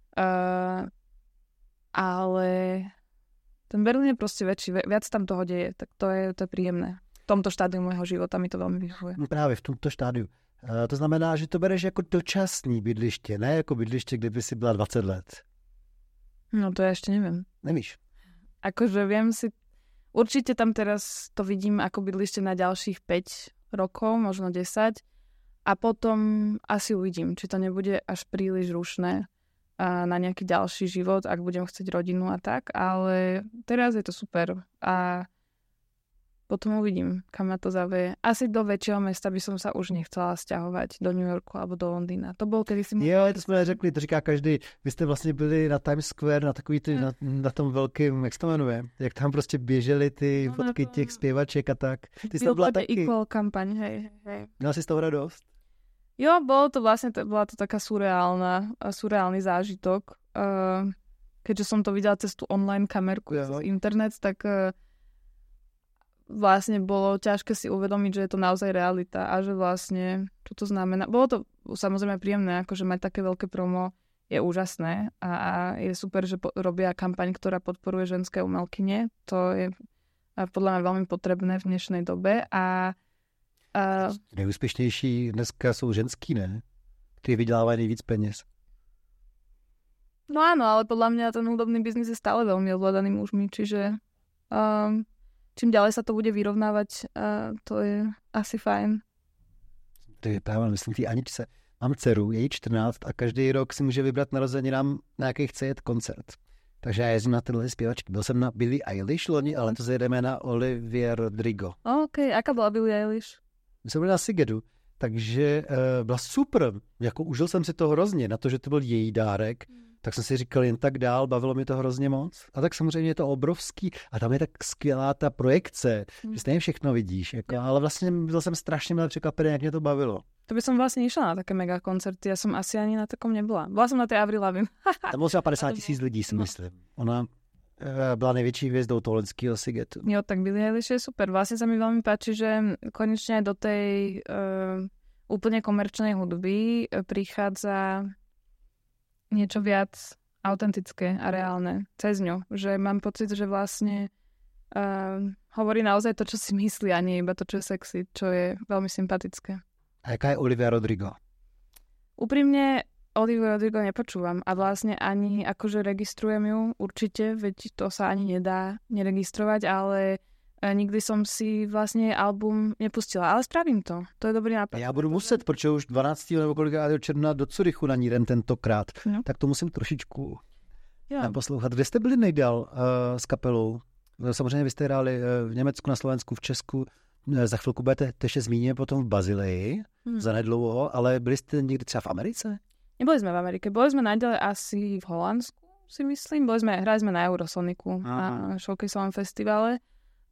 C: Ale ten Berlín je proste väčší, viac tam toho deje, tak to je príjemné. V tomto štádiu môjho života mi to veľmi vyhovuje.
B: Právě v tomto štádiu. To znamená, že to bereš jako dočasný bydliště, ne jako bydliště, kde by si byla 20 let.
C: No to ja ešte neviem.
B: Nevíš?
C: Akože viem si, určite tam teraz to vidím ako bydlište na ďalších 5 rokov, možno 10 a potom asi uvidím, či to nebude až príliš rušné na nejaký ďalší život, ak budem chcieť rodinu a tak, ale teraz je to super a potom uvidím, kam ma to zaveje. Asi do väčšieho mesta by som sa už nechcela sťahovať do New Yorku alebo do Londýna. To bol kedysi...
B: Jo, to jsme neřekli, to říká každý. Vy jste vlastně byli na Times Square, na takový ty, na tom velkým, jak se to jmenuje? Jak tam prostě běžely ty fotky těch zpěvaček a tak. Ty jsi tam byla taky.
C: Equal kampaň, hej.
B: Měla si z toho radost?
C: Jo, bola to taká surreálny zážitok. Keďže som to videla cez tú online kamerku, cez internet, tak vlastne bolo ťažké si uvedomiť, že je to naozaj realita a že vlastne, čo to znamená. Bolo to samozrejme príjemné, akože mať také veľké promo je úžasné a je super, že robia kampaň, ktorá podporuje ženské umelkyne. To je podľa mňa veľmi potrebné v dnešnej dobe a
B: nejúspěšnější dneska jsou ženský, ne? Kteří vydělávají nejvíc peněz.
C: No áno, ale podľa mňa ten hudobný biznis je stále veľmi ovládaný mužmi, čiže čím ďalej sa to bude vyrovnávať, to je asi fajn.
B: To je právě, myslím, tý Aničce. Mám dceru, je jí 14 a každý rok si může vybrat narozeninám, na jaký chce jet koncert. Takže já jezdím na tyhle zpěvačky. Byl jsem na Billie Eilish loni, ale to zajedeme na Olivia Rodrigo.
C: OK, aká byla Billie Eilish?
B: My jsme byli na Sigedu, takže byla super. Jako užil jsem si to hrozně, na to, že to byl její dárek. Tak jsem si říkal jen tak dál, bavilo mi to hrozně moc. A tak samozřejmě je to obrovský. A tam je tak skvělá ta projekce, že stejně všechno vidíš. Jako, ale vlastně byl jsem strašně milé překvapený, jak mě to bavilo.
C: To by som vlastne išla na také mega koncerty. Ja som asi ani na takom nebola. Bola som na tej Avril Lavigne.
B: Tam bylo třeba 50 000 lidí, si myslím. Ona byla největší hvězdou toho loňského Sigetu.
C: Jo, tak Billie Eilish je super. Vlastne sa mi veľmi páči, že konečne do tej úplne komerčnej hudby prichádza niečo viac autentické a reálne cez ňu. Že mám pocit, že vlastne hovorí naozaj to, čo si myslí a nie iba to, čo je sexy, čo je veľmi sympatické.
B: A jaká je Olivia Rodrigo?
C: Úprimne Olivia Rodrigo nepočúvam a vlastne ani akože registrujem ju určite, veď to sa ani nedá neregistrovať, ale nikdy som si vlastne album nepustila, ale spravím to. To je dobrý nápad.
B: Já budu muset, protože už 12. nebo kolikátého června do Curychu na ní jdem tentokrát. No. Tak to musím trošičku poslouchat. Kde jste byli nejdál s kapelou? Samozřejmě vy jste hráli v Německu, na Slovensku, v Česku. Za chvilku budete ještě zmínit potom v Bazileji, zanedlouho, ale byli jste někdy třeba v Americe?
C: Neboli sme v Amerike, boli sme najďalej asi v Holandsku, si myslím. Hrali sme na Eurosoniku, na Showcaseovom festivale.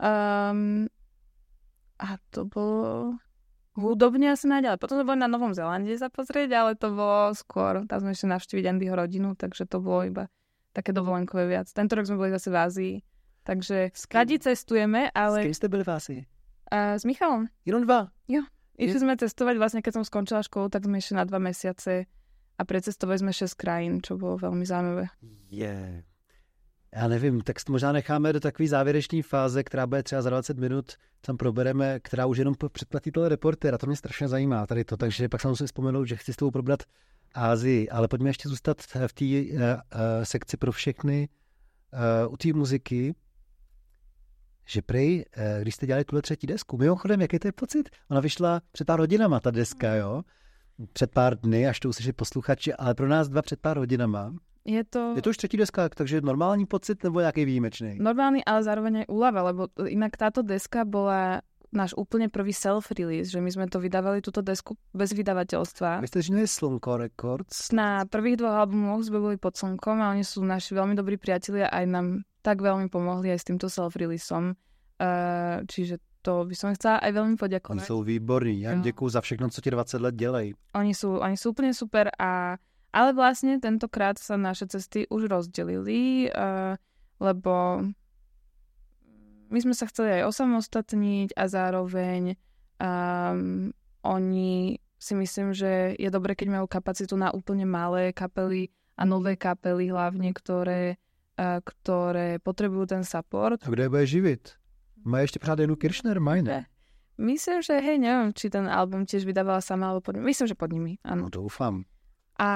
C: A to bolo hudobne asi najďalej. Potom sme boli na Novom Zélande sa pozrieť, ale to bolo skôr. Tam sme ešte navštíviť Andyho rodinu, takže to bolo iba také dovolenkové viac. Tento rok sme boli zase v Ázii, takže skadi cestujeme, ale...
B: S kým ste boli v Ázii?
C: S Michalom.
B: Jenom 2?
C: Jo. Išli sme cestovať, vlastne keď som skončila školu, tak sme išli na 2 mesiace a precestovali sme 6 krajín, čo bolo veľmi zaujímavé.
B: Já nevím, tak to možná necháme do takové závěrečné fáze, která bude třeba za 20 minut, tam probereme, která už jenom předplatí tohle reportér a to mě strašně zajímá tady to, takže pak jsem musel vzpomenout, že chci s tebou probrat Ázii, ale pojďme ještě zůstat v té sekci pro všechny u té muziky, že prej, když jste dělali tuhle 3. desku, mimochodem, jaký to je pocit? Ona vyšla před pár hodinama, ta deska, jo? Před pár dny, až to uslyší posluchači, ale pro nás 2 před pár hodinama. Je to už 3. deska, takže normální pocit nebo nějaký výjimečný?
C: Normálny, ale zároveň aj úľava, lebo inak táto deska bola náš úplne prvý self-release, že my sme to vydávali túto desku bez vydavateľstva.
B: Vy ste žili Slnko Records?
C: Na prvých 2 albumoch sme boli pod Slnkom a oni sú naši veľmi dobrí priatelia a aj nám tak veľmi pomohli aj s týmto self-releaseom. Čiže to by som chcela aj veľmi poďakovať.
B: Oni sú výborní. Ja děkuju za všechno, co ti 20 let dělají.
C: Oni sú úplne super, ale vlastne tentokrát sa naše cesty už rozdelili, lebo my sme sa chceli aj osamostatniť a zároveň oni si myslím, že je dobre, keď majú kapacitu na úplne malé kapely a nové kapely hlavne, ktoré potrebujú ten support.
B: A kdo je bude živit? Má ešte pořád Janu Kiršner, mají, ne?
C: Myslím, že neviem, či ten album tiež vydávala sama, alebo pod nimi. Myslím, že pod nimi, áno.
B: No doufám.
C: A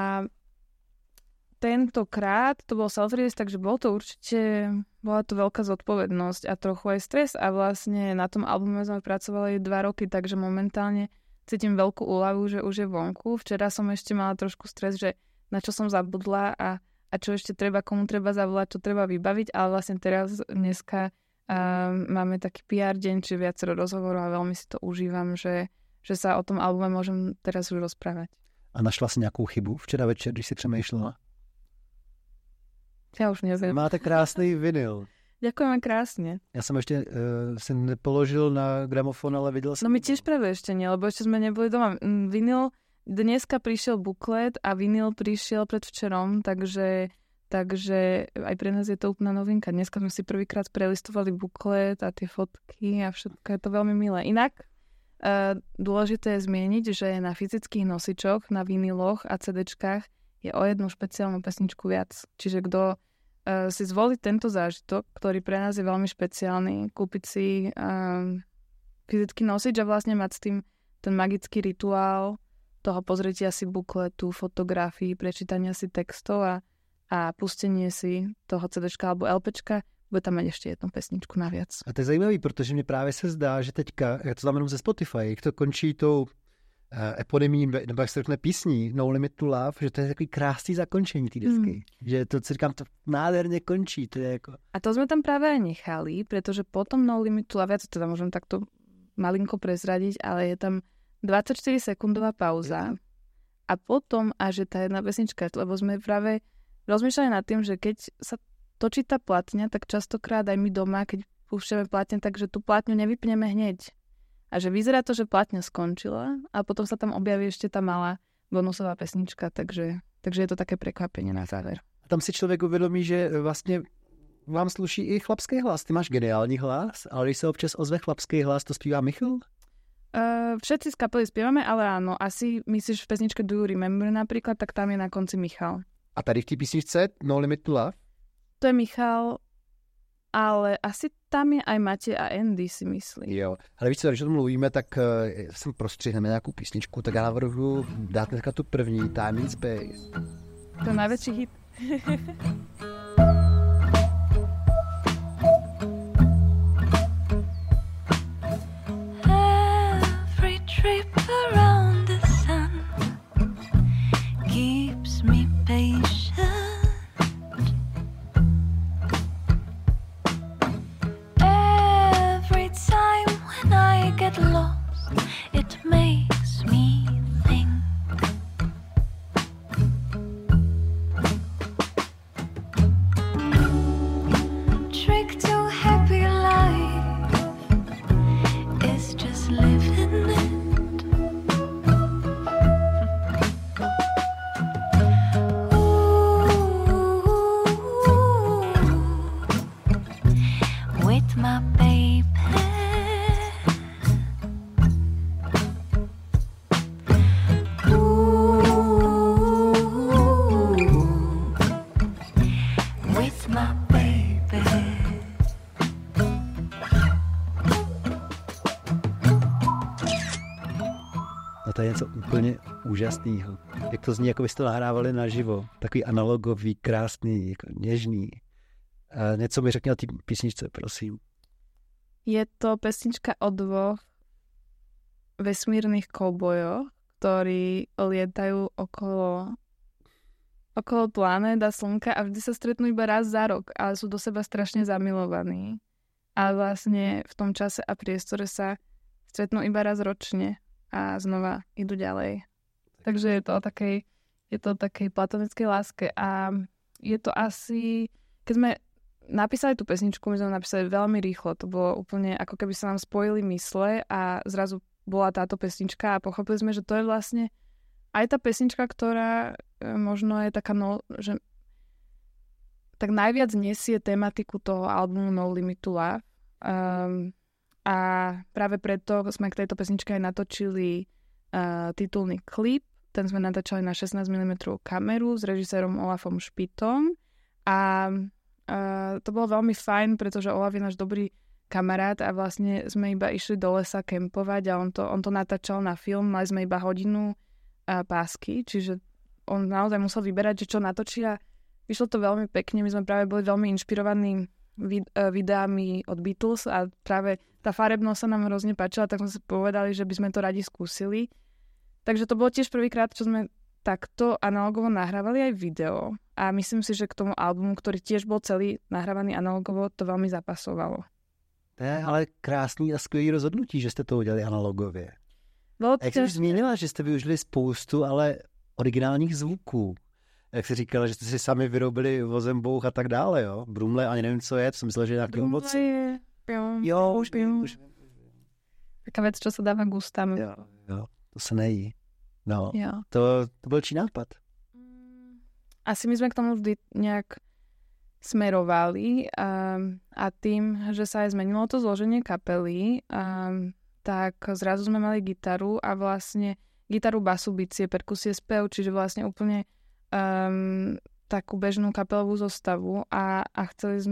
C: tentokrát to bol self-release, takže bola to veľká zodpovednosť a trochu aj stres a vlastne na tom albume sme pracovali 2 roky, takže momentálne cítim veľkú úľavu, že už je vonku. Včera som ešte mala trošku stres, že na čo som zabudla a čo ešte treba, komu treba zavolať, čo treba vybaviť, ale vlastne dneska máme taký PR deň, či viacero rozhovorov a veľmi si to užívam, že sa o tom albume môžem teraz už rozprávať.
B: A našla si nejakú chybu včera večer, když si přemýšlela?
C: Ja už neviem.
B: Máte krásný vinyl.
C: Ďakujeme krásne.
B: Ja som ešte si nepoložil na gramofón, ale videl som...
C: No my tiež práve ešte nie, lebo ešte sme neboli doma. Vinyl, dneska prišiel buklet a vinyl prišiel predvčerom, takže aj pre nás je to úplná novinka. Dneska sme si prvýkrát prelistovali buklet a tie fotky a všetko je to veľmi milé. Inak dôležité je zmieniť, že na fyzických nosičoch, na vinyloch a CDčkách je o jednu špeciálnu pesničku viac. Čiže kto si zvolí tento zážitok, ktorý pre nás je veľmi špeciálny, kúpiť si fyzický nosič a vlastne mať s tým ten magický rituál toho pozretia si bukletu, fotografií, prečítania si textov a pustenie si toho CDčka alebo LPčka, bude tam mať ešte jednu pesničku naviac.
B: A to je zajímavý, protože mně právě se zdá, že teďka, já to znamenám ze Spotify, jak to končí tou eponymí, nebo jak se řekne písní No Limit to Love, že to je takový krásný zakončení té desky. Že to, co říkám, to nádherně končí. To je jako... A
C: to sme tam práve aj nechali, pretože potom No Limit to Love, ja to teda môžem takto malinko prezradiť, ale je tam 24-sekundová pauza a potom až je tá jedna pesnička, lebo sme práve rozmýšľali nad tým, že keď sa točí tá platňa, tak častokrát aj my doma, keď púšťame platňu, takže tú platňu nevypneme hneď. A že vyzerá to, že platňa skončila a potom sa tam objaví ešte tá malá bonusová pesnička, takže je to také prekvapenie na záver.
B: Tam si člověk uvědomí, že vlastně vám sluší i chlapský hlas. Ty máš geniální hlas, ale když se občas ozve chlapský hlas, to zpívá Michal?
C: Všetci z kapely spievame, ale áno, asi myslíš v pesničke Do You Remember napríklad, tak tam je na konci Michal.
B: A tady v té písničce No Limit to Love?
C: To je Michal, ale asi tam je aj Matej a Andy, si myslím.
B: Jo, ale víš co, když o tom mluvíme, tak sem prostřihneme nějakou písničku, tak já navrhuji dát dneska tu první, Time and Space.
C: To je najväčší hit.
D: Every trip around the sun keeps me patient. Every time when I get lost, it makes me think. Trick to happy life is just living it. With my baby. With my baby.
B: No to je něco úplně úžasného. Jak to zní, jako byste to nahrávali naživo. Takový analogový, krásný, jako něžný. Něco mi řekni o té písničce, prosím.
C: Je to pesnička o 2 vesmírnych koubojoch, ktorí lietajú okolo planét a slnka a vždy sa stretnú iba raz za rok, ale sú do seba strašne zamilovaní. ale vlastne v tom čase a priestore sa stretnú iba raz ročne a znova idú ďalej. Takže je to o takej platonickej láske a je to asi, keď sme napísali tú pesničku, my sme napísali veľmi rýchlo, to bolo úplne ako keby sa nám spojili mysle a zrazu bola táto pesnička a pochopili sme, že to je vlastne aj tá pesnička, ktorá možno je taká, že tak najviac nesie tematiku toho albumu No Limit to Love. A práve preto sme k tejto pesničke aj natočili titulný klip. Ten sme natáčali na 16 mm kameru s režisérom Olafom Špitom. A to bolo veľmi fajn, pretože Olaf je náš dobrý kamarát a vlastne sme iba išli do lesa kempovať a on to natáčal na film. Mali sme iba hodinu pásky, čiže on naozaj musel vyberať, že čo natočí a vyšlo to veľmi pekne. My sme práve boli veľmi inšpirovaní videami od Beatles a práve tá farebnosť sa nám hrozne páčila, tak sme si povedali, že by sme to radi skúsili. Takže to bolo tiež prvýkrát, čo sme takto analogovo nahrávali aj video a myslím si, že k tomu albumu, ktorý tiež bol celý nahrávaný analogovo, to veľmi zapasovalo.
B: To je ale krásný a skvělý rozhodnutí, že jste to udělali analogově. Jak jsi už zmínila, že jste využili spoustu ale originálních zvuků. Jak jsi říkala, že jste si sami vyrobili vozembouch a tak dále, jo? Brumle, ani nevím, co je, to jsem myslel, že je nějaký ovoci. Jo, už vím.
C: Taká vec, čo sa dáva k ústam.
B: Jo, to se nejí. No,
C: jo.
B: To byl čí nápad?
C: Asi my sme k tomu vždy nejak smerovali a tým, že sa aj zmenilo to zloženie kapely, tak zrazu sme mali gitaru a vlastne gitaru, basu, bicie, perkusie, spev, čiže vlastne úplne takú bežnú kapelovú zostavu a chceli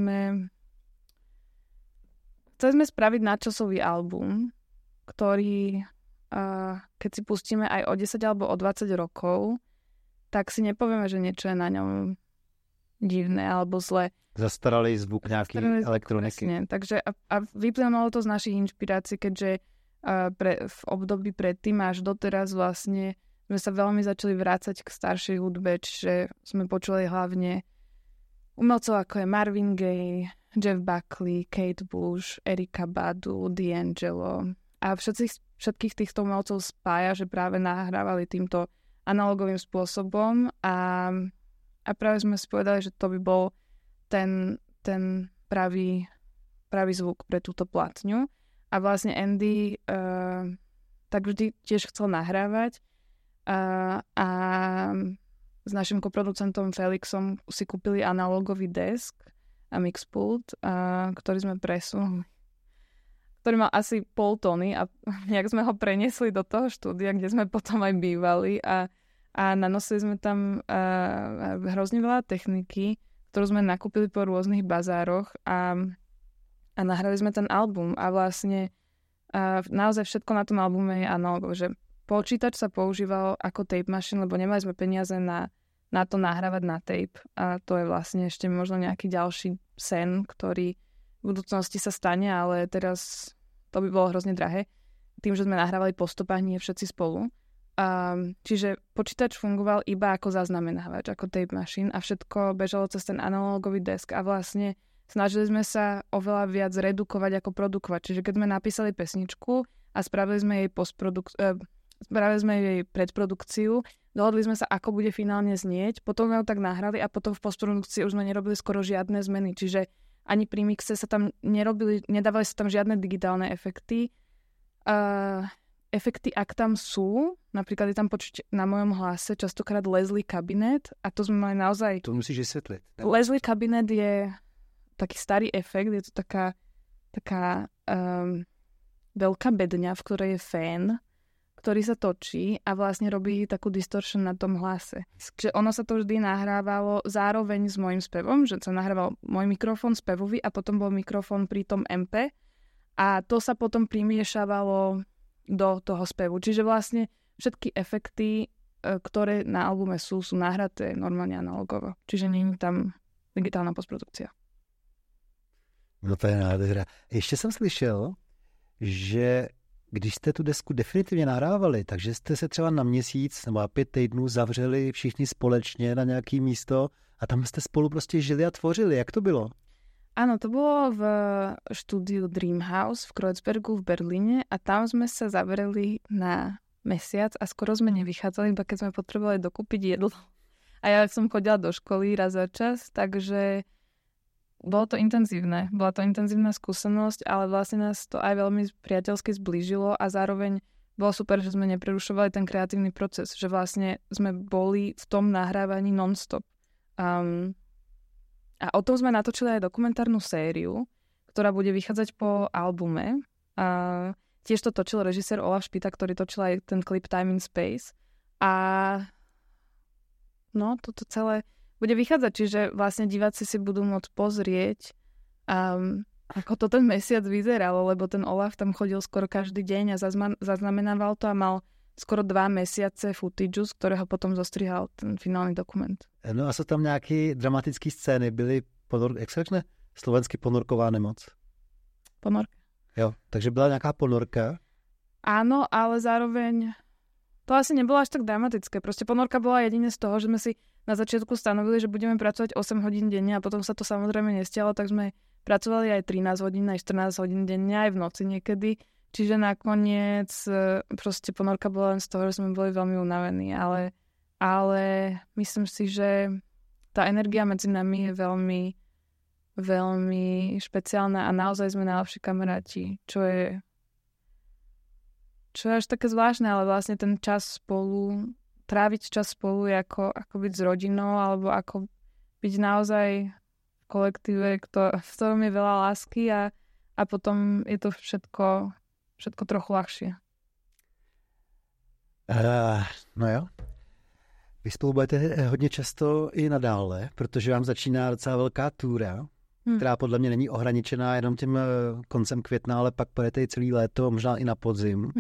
C: sme spraviť nadčasový album, ktorý keď si pustíme aj o 10 alebo o 20 rokov, tak si nepovieme, že niečo je na ňom divné alebo zle.
B: Zastaralý zvuk nejaký elektroniky.
C: Presne, takže a vyplynulo to z našich inšpirácií, keďže v období predtým až doteraz vlastne sme sa veľmi začali vrácať k staršej hudbe, čiže sme počuli hlavne umelcov ako je Marvin Gaye, Jeff Buckley, Kate Bush, Erykah Badu, D'Angelo a všetkých týchto umelcov spája, že práve nahrávali týmto analogovým spôsobom a práve sme si povedali, že to by bol ten pravý zvuk pre túto platňu a vlastne Andy tak vždy tiež chcel nahrávať a s našim koproducentom Felixom si kúpili analogový desk a mixpult, ktorý sme presunuli, ktorý mal asi 0,5 tony a nejak sme ho preniesli do toho štúdia, kde sme potom aj bývali a nanosili sme tam hrozne veľa techniky, ktorú sme nakúpili po rôznych bazároch a nahrali sme ten album a vlastne naozaj všetko na tom albume je analogovo, že počítač sa používal ako tape machine, lebo nemali sme peniaze na to nahrávať na tape a to je vlastne ešte možno nejaký ďalší sen, ktorý v budúcnosti sa stane, ale teraz to by bolo hrozne drahé. Tým, že sme nahrávali po stopách, nie všetci spolu. Čiže počítač fungoval iba ako zaznamenávač, ako tape machine a všetko bežalo cez ten analogový desk a vlastne snažili sme sa oveľa viac redukovať ako produkovať. Čiže keď sme napísali pesničku a spravili sme jej predprodukciu, dohodli sme sa, ako bude finálne znieť, potom sme ho tak nahrali a potom v postprodukcii už sme nerobili skoro žiadne zmeny, čiže ani pri mixe sa tam nedávali sa tam žiadne digitálne efekty. Efekty, ak tam sú, napríklad je tam počuť na mojom hlase častokrát Leslie Cabinet a to sme mali naozaj...
B: To musíš vysvetliť.
C: Leslie Cabinet je taký starý efekt, je to taká veľká bedňa, v ktorej je fén, ktorý sa točí a vlastne robí takú distortion na tom hlase. Čiže ono sa to vždy nahrávalo zároveň s môjim spevom, že sa nahrával môj mikrofón spevový a potom bol mikrofón pri tom MP a to sa potom primiešavalo do toho spevu. Čiže vlastne všetky efekty, ktoré na albume sú nahraté normálne analogovo. Čiže nie je tam digitálna postprodukcia.
B: No to je nádhera. Ještě jsem slyšel, že když jste tu desku definitivně nahrávali, takže jste se třeba na měsíc nebo na 5 týdnů zavřeli všichni společně na nějaké místo a tam jste spolu prostě žili a tvořili. Jak to bylo?
C: Áno, to bolo v štúdiu Dreamhouse v Kreuzbergu v Berlíne a tam sme sa zavreli na mesiac a skoro sme nevychádzali, iba keď sme potrebovali dokúpiť jedlo. A ja som chodila do školy raz za čas, takže bolo to intenzívne. Bola to intenzívna skúsenosť, ale vlastne nás to aj veľmi priateľsky zblížilo a zároveň bolo super, že sme neprerušovali ten kreatívny proces, že vlastne sme boli v tom nahrávaní non-stop. A o tom sme natočili aj dokumentárnu sériu, ktorá bude vychádzať po albume. Tiež to točil režisér Olaf Špita, ktorý točil aj ten klip Time in Space. A no, toto celé bude vychádzať, čiže vlastne diváci si budú môcť pozrieť, ako to ten mesiac vyzeralo, lebo ten Olaf tam chodil skoro každý deň a zaznamenával to a mal skoro 2 mesiace footage, z ktorého potom zostrihal ten finálny dokument.
B: No a jsou tam nějaké dramatické scény, byly, jak se řekne, slovensky ponorková nemoc.
C: Ponorka.
B: Jo, takže byla nějaká ponorka.
C: Áno, ale zároveň to asi nebolo až tak dramatické. Proste ponorka bola jedine z toho, že sme si na začiatku stanovili, že budeme pracovať 8 hodín denne a potom sa to samozrejme nestialo, tak sme pracovali aj 13 hodín, aj 14 hodín denne, aj v noci niekedy. Čiže nakoniec proste ponorka bola len z toho, že sme boli veľmi unavení, ale myslím si, že tá energia medzi nami je veľmi, veľmi špeciálna a naozaj sme najlepší kamaráti, čo je až také zvláštne, ale vlastne ten čas spolu, tráviť čas spolu je ako byť s rodinou, alebo ako byť naozaj v kolektíve, v ktorom je veľa lásky a potom je to všetko trochu ľahšie.
B: No jo. Vy spolu budete hodně často i nadále, protože vám začíná docela velká túra, která podle mě není ohraničená jenom tím koncem května, ale pak pojete i celý léto, možná i na podzim.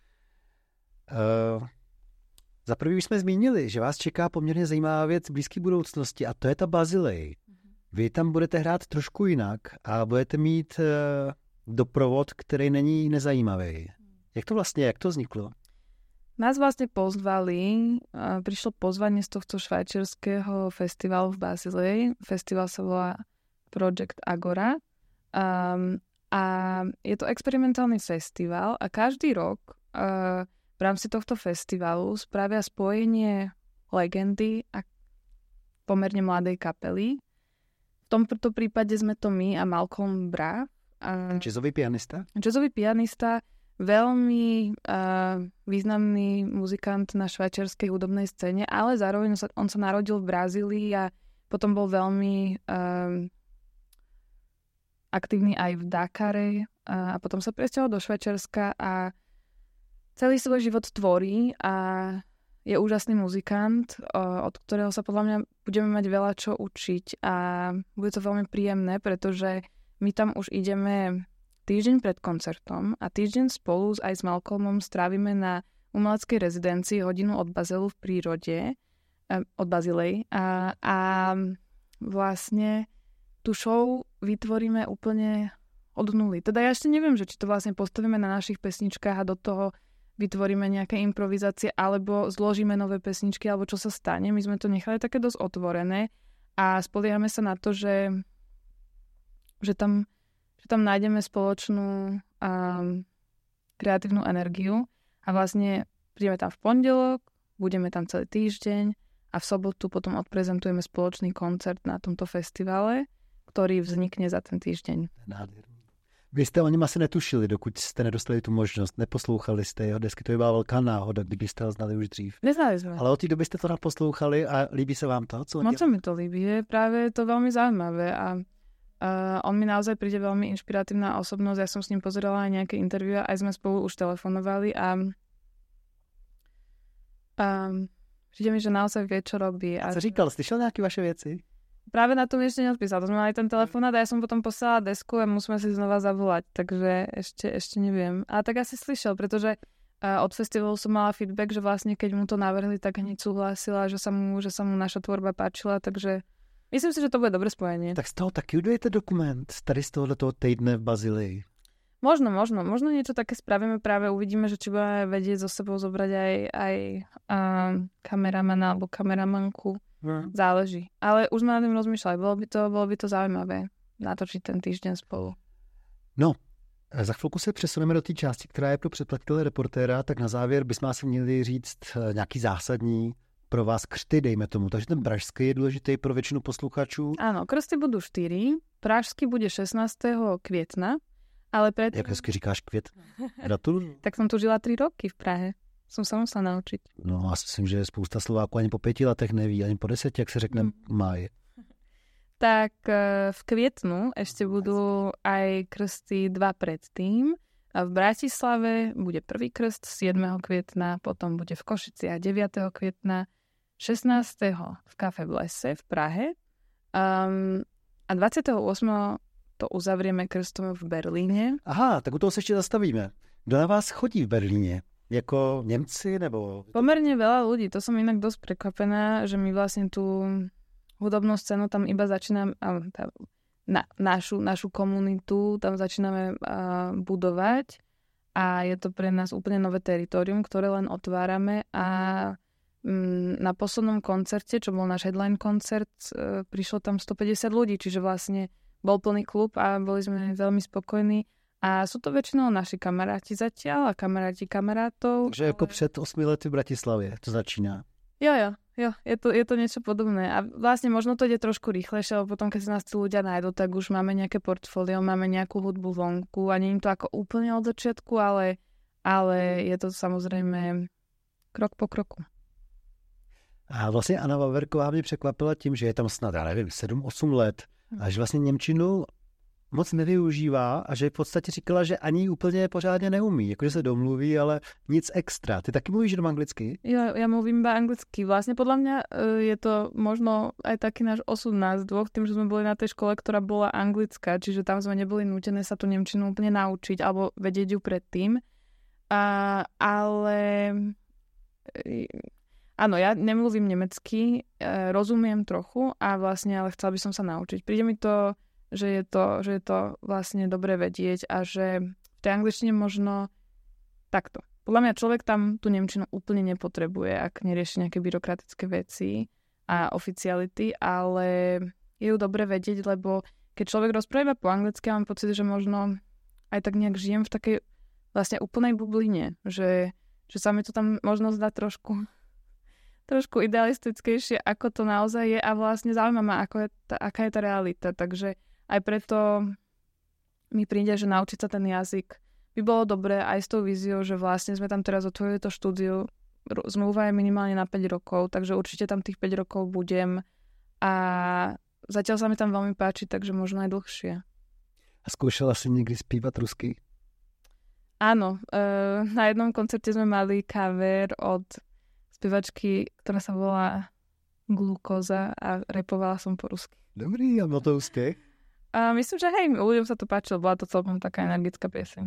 B: Za prvý už jsme zmínili, že vás čeká poměrně zajímavá věc v blízké budoucnosti a to je ta Bazilej. Vy tam budete hrát trošku jinak a budete mít doprovod, který není nezajímavý. Jak to vzniklo?
C: Nás vlastne pozvali, prišlo pozvanie z tohto švajčiarskeho festivalu v Bazileji. Festival sa volá Project Agora. A je to experimentálny festival a každý rok v rámci tohto festivalu spravia spojenie legendy a pomerne mladej kapely. V tomto prípade sme to my a Malcolm Braff.
B: Jazzový pianista?
C: Jazzový pianista, veľmi významný muzikant na švajčiarskej hudobnej scéne, ale zároveň on sa narodil v Brazílii a potom bol veľmi aktívny aj v Dakare a potom sa presťahoval do Švajčiarska a celý svoj život tvorí a je úžasný muzikant, od ktorého sa podľa mňa budeme mať veľa čo učiť a bude to veľmi príjemné, pretože my tam už ideme týždeň pred koncertom a týždeň spolu aj s Malcolmom strávime na umeleckej rezidencii hodinu od Bazelu v prírode, od Bazilej a vlastne tú show vytvoríme úplne od nuly. Teda ja ešte neviem, že či to vlastne postavíme na našich pesničkách a do toho vytvoríme nejaké improvizácie alebo zložíme nové pesničky alebo čo sa stane. My sme to nechali také dosť otvorené a spoliehame sa na to, že tam nájdeme spoločnú kreatívnu energiu a vlastne prídeme tam v pondelok, budeme tam celý týždeň a v sobotu potom odprezentujeme spoločný koncert na tomto festivale, ktorý vznikne za ten týždeň.
B: Nádherný. Vy jste o něm asi netušili, dokud jste nedostali tu možnost, neposlouchali jste jeho desky, to by byla velká náhoda, kdybyste ho znali už dřív.
C: Neznali sme.
B: Ale od té doby jste to naposlouchali a líbí se vám to?
C: Moc sa mi to líbí, je práve to veľmi zaujímavé a on mi naozaj príde veľmi inšpiratívna osobnosť. Ja som s ním pozerala aj nejaké interview a aj sme spolu už telefonovali a príde mi, že naozaj vie, čo robí.
B: Co říkal? Slyšel nějaké vaše věci?
C: Práve na tom ešte neodpísal. To sme mali ten telefonát a ja som potom poslala desku a musíme si znova zavolať, takže ešte neviem. A tak asi slyšel, pretože od festivalu som mala feedback, že vlastne keď mu to navrhli, tak hneď súhlasila, že sa mu naša tvorba páčila, takže myslím si, že to bude dobré spojenie.
B: Tak z toho taky udujete dokument, tady z tohoto týdne v Bazilii.
C: Možno niečo také spravíme, práve uvidíme, že či budeme vedieť so sebou zobrať aj kameramana alebo kameramanku. Záleží. Ale už sme na tým rozmýšľali, bolo by to zaujímavé. natočiť ten týždeň spolu.
B: No, za chvilku se přesuneme do té části, která je pro předplatitele Reportéra, tak na závěr bychom asi měli říct nějaký zásadní pro vás křty, dejme tomu. Takže ten pražský je důležitý pro většinu posluchačů.
C: Áno, krsty budú 4, pražský bude 16. května, ale predtým...
B: Jak hezky říkáš květ? Gratuluju.
C: Tak som tu žila 3 roky v Prahe. Som sa musela naučiť.
B: No, já si myslím, že spousta Slováků ani po 5 letech neví, ani po 10, jak se řekne máj.
C: Tak v květnu ešte budú aj krsty 2 predtým. A v Bratislave bude prvý krst 7. května, potom bude v Košiciach 9. května, 16. v Kafe v lese v Prahe a 28. to uzavrieme krstom v Berlíne.
B: Aha, tak u toho se ještě zastavíme. Kdo na vás chodí v Berlíne? Jako Němci nebo...
C: Pomerne veľa ľudí, to som inak dosť prekvapená, že my vlastne tú hudobnú scénu tam iba začíname, našu komunitu tam začíname budovať a je to pre nás úplne nové teritorium, ktoré len otvárame a na poslednom koncerte, čo bol náš headline koncert, prišlo tam 150 ľudí, čiže vlastne bol plný klub a boli sme veľmi spokojní. A sú to väčšinou naši kamaráti zatiaľ a kamaráti kamarátov.
B: Takže jako před 8 lety v Bratislavě to začíná.
C: Jo, je to niečo podobné. A vlastne možno to ide trošku rýchlejšie, lebo potom, keď sa nás tí ľudia nájdú, tak už máme nejaké portfólio, máme nejakú hudbu vonku a nie je to ako úplne od začiatku, ale je to samozrejme krok po kroku.
B: A vlastně Anna Vaverková mě překvapila tím, že je tam snad, já nevím, 7-8 let a že vlastně němčinu moc nevyužívá a že v podstatě říkala, že ani úplně pořádně neumí. Jakože se domluví, ale nic extra. Ty taky mluvíš jenom anglicky?
C: Jo, ja mluvím iba anglicky. Vlastne podľa mňa je to možno aj taký náš osud nás dvoch, tým, že sme boli na tej škole, ktorá bola anglická, čiže tam sme neboli nútené sa tú nemčinu úplne naučiť alebo vedieť ju predtým. Ale áno, ja nemluvím nemecky, rozumiem trochu a vlastne, ale chcela by som sa naučiť. Príde mi to že je to vlastne dobre vedieť a že v tej angličtine možno takto. Podľa mňa človek tam tú nemčinu úplne nepotrebuje, ak nerieši nejaké byrokratické veci a oficiality, ale je ju dobre vedieť, lebo keď človek rozpráva po anglicky, mám pocit, že možno aj tak nejak žijem v takej vlastne úplnej bubline, že sa mi to tam možno zdá trošku idealistickejšie, ako to naozaj je a vlastne zaujíma ma, aká je tá realita, takže aj preto mi príde, že naučiť sa ten jazyk by bolo dobré aj s tou víziou, že vlastne sme tam teraz otvorili to štúdiu. Zmluva je minimálne na 5 rokov, takže určite tam tých 5 rokov budem a zatiaľ sa mi tam veľmi páči, takže možno aj dlhšie.
B: A skúšala si niekdy spívať rusky?
C: Áno, na jednom koncerte sme mali cover od spievačky, ktorá sa volá Glukóza a repovala som po rusky.
B: Dobrý, a byl to úspěch?
C: A myslím, že hej, ľuďom sa to páčilo, bola to celkom taká energická pieseň.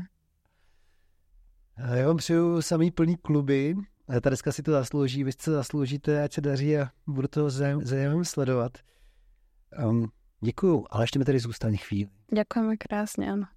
B: Já vám přeju samý plný kluby. Ta deska si to zaslouží, vy si to zasloužíte, ať se daří a budu to zájemem sledovat. Děkuju, ale ještě mi tady zůstane chvíli.
C: Ďakujeme krásně, ano.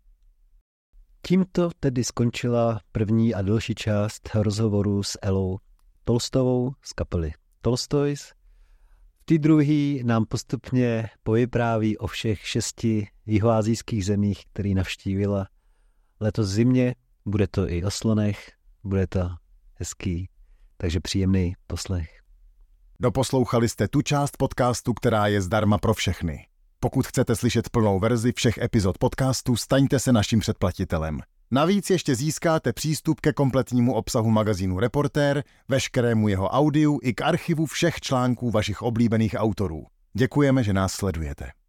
B: Tímto tedy skončila první a další část rozhovoru s Elou Tolstovou z kapely Tolstoys. V té druhé nám postupně povypráví o všech 6 jihoasijských zemích, které navštívila letos v zimě. Bude to i o slonech, bude to hezký, takže příjemný poslech.
E: Doposlouchali jste tu část podcastu, která je zdarma pro všechny. Pokud chcete slyšet plnou verzi všech epizod podcastu, staňte se naším předplatitelem. Navíc ještě získáte přístup ke kompletnímu obsahu magazínu Reportér, veškerému jeho audiu i k archivu všech článků vašich oblíbených autorů. Děkujeme, že nás sledujete.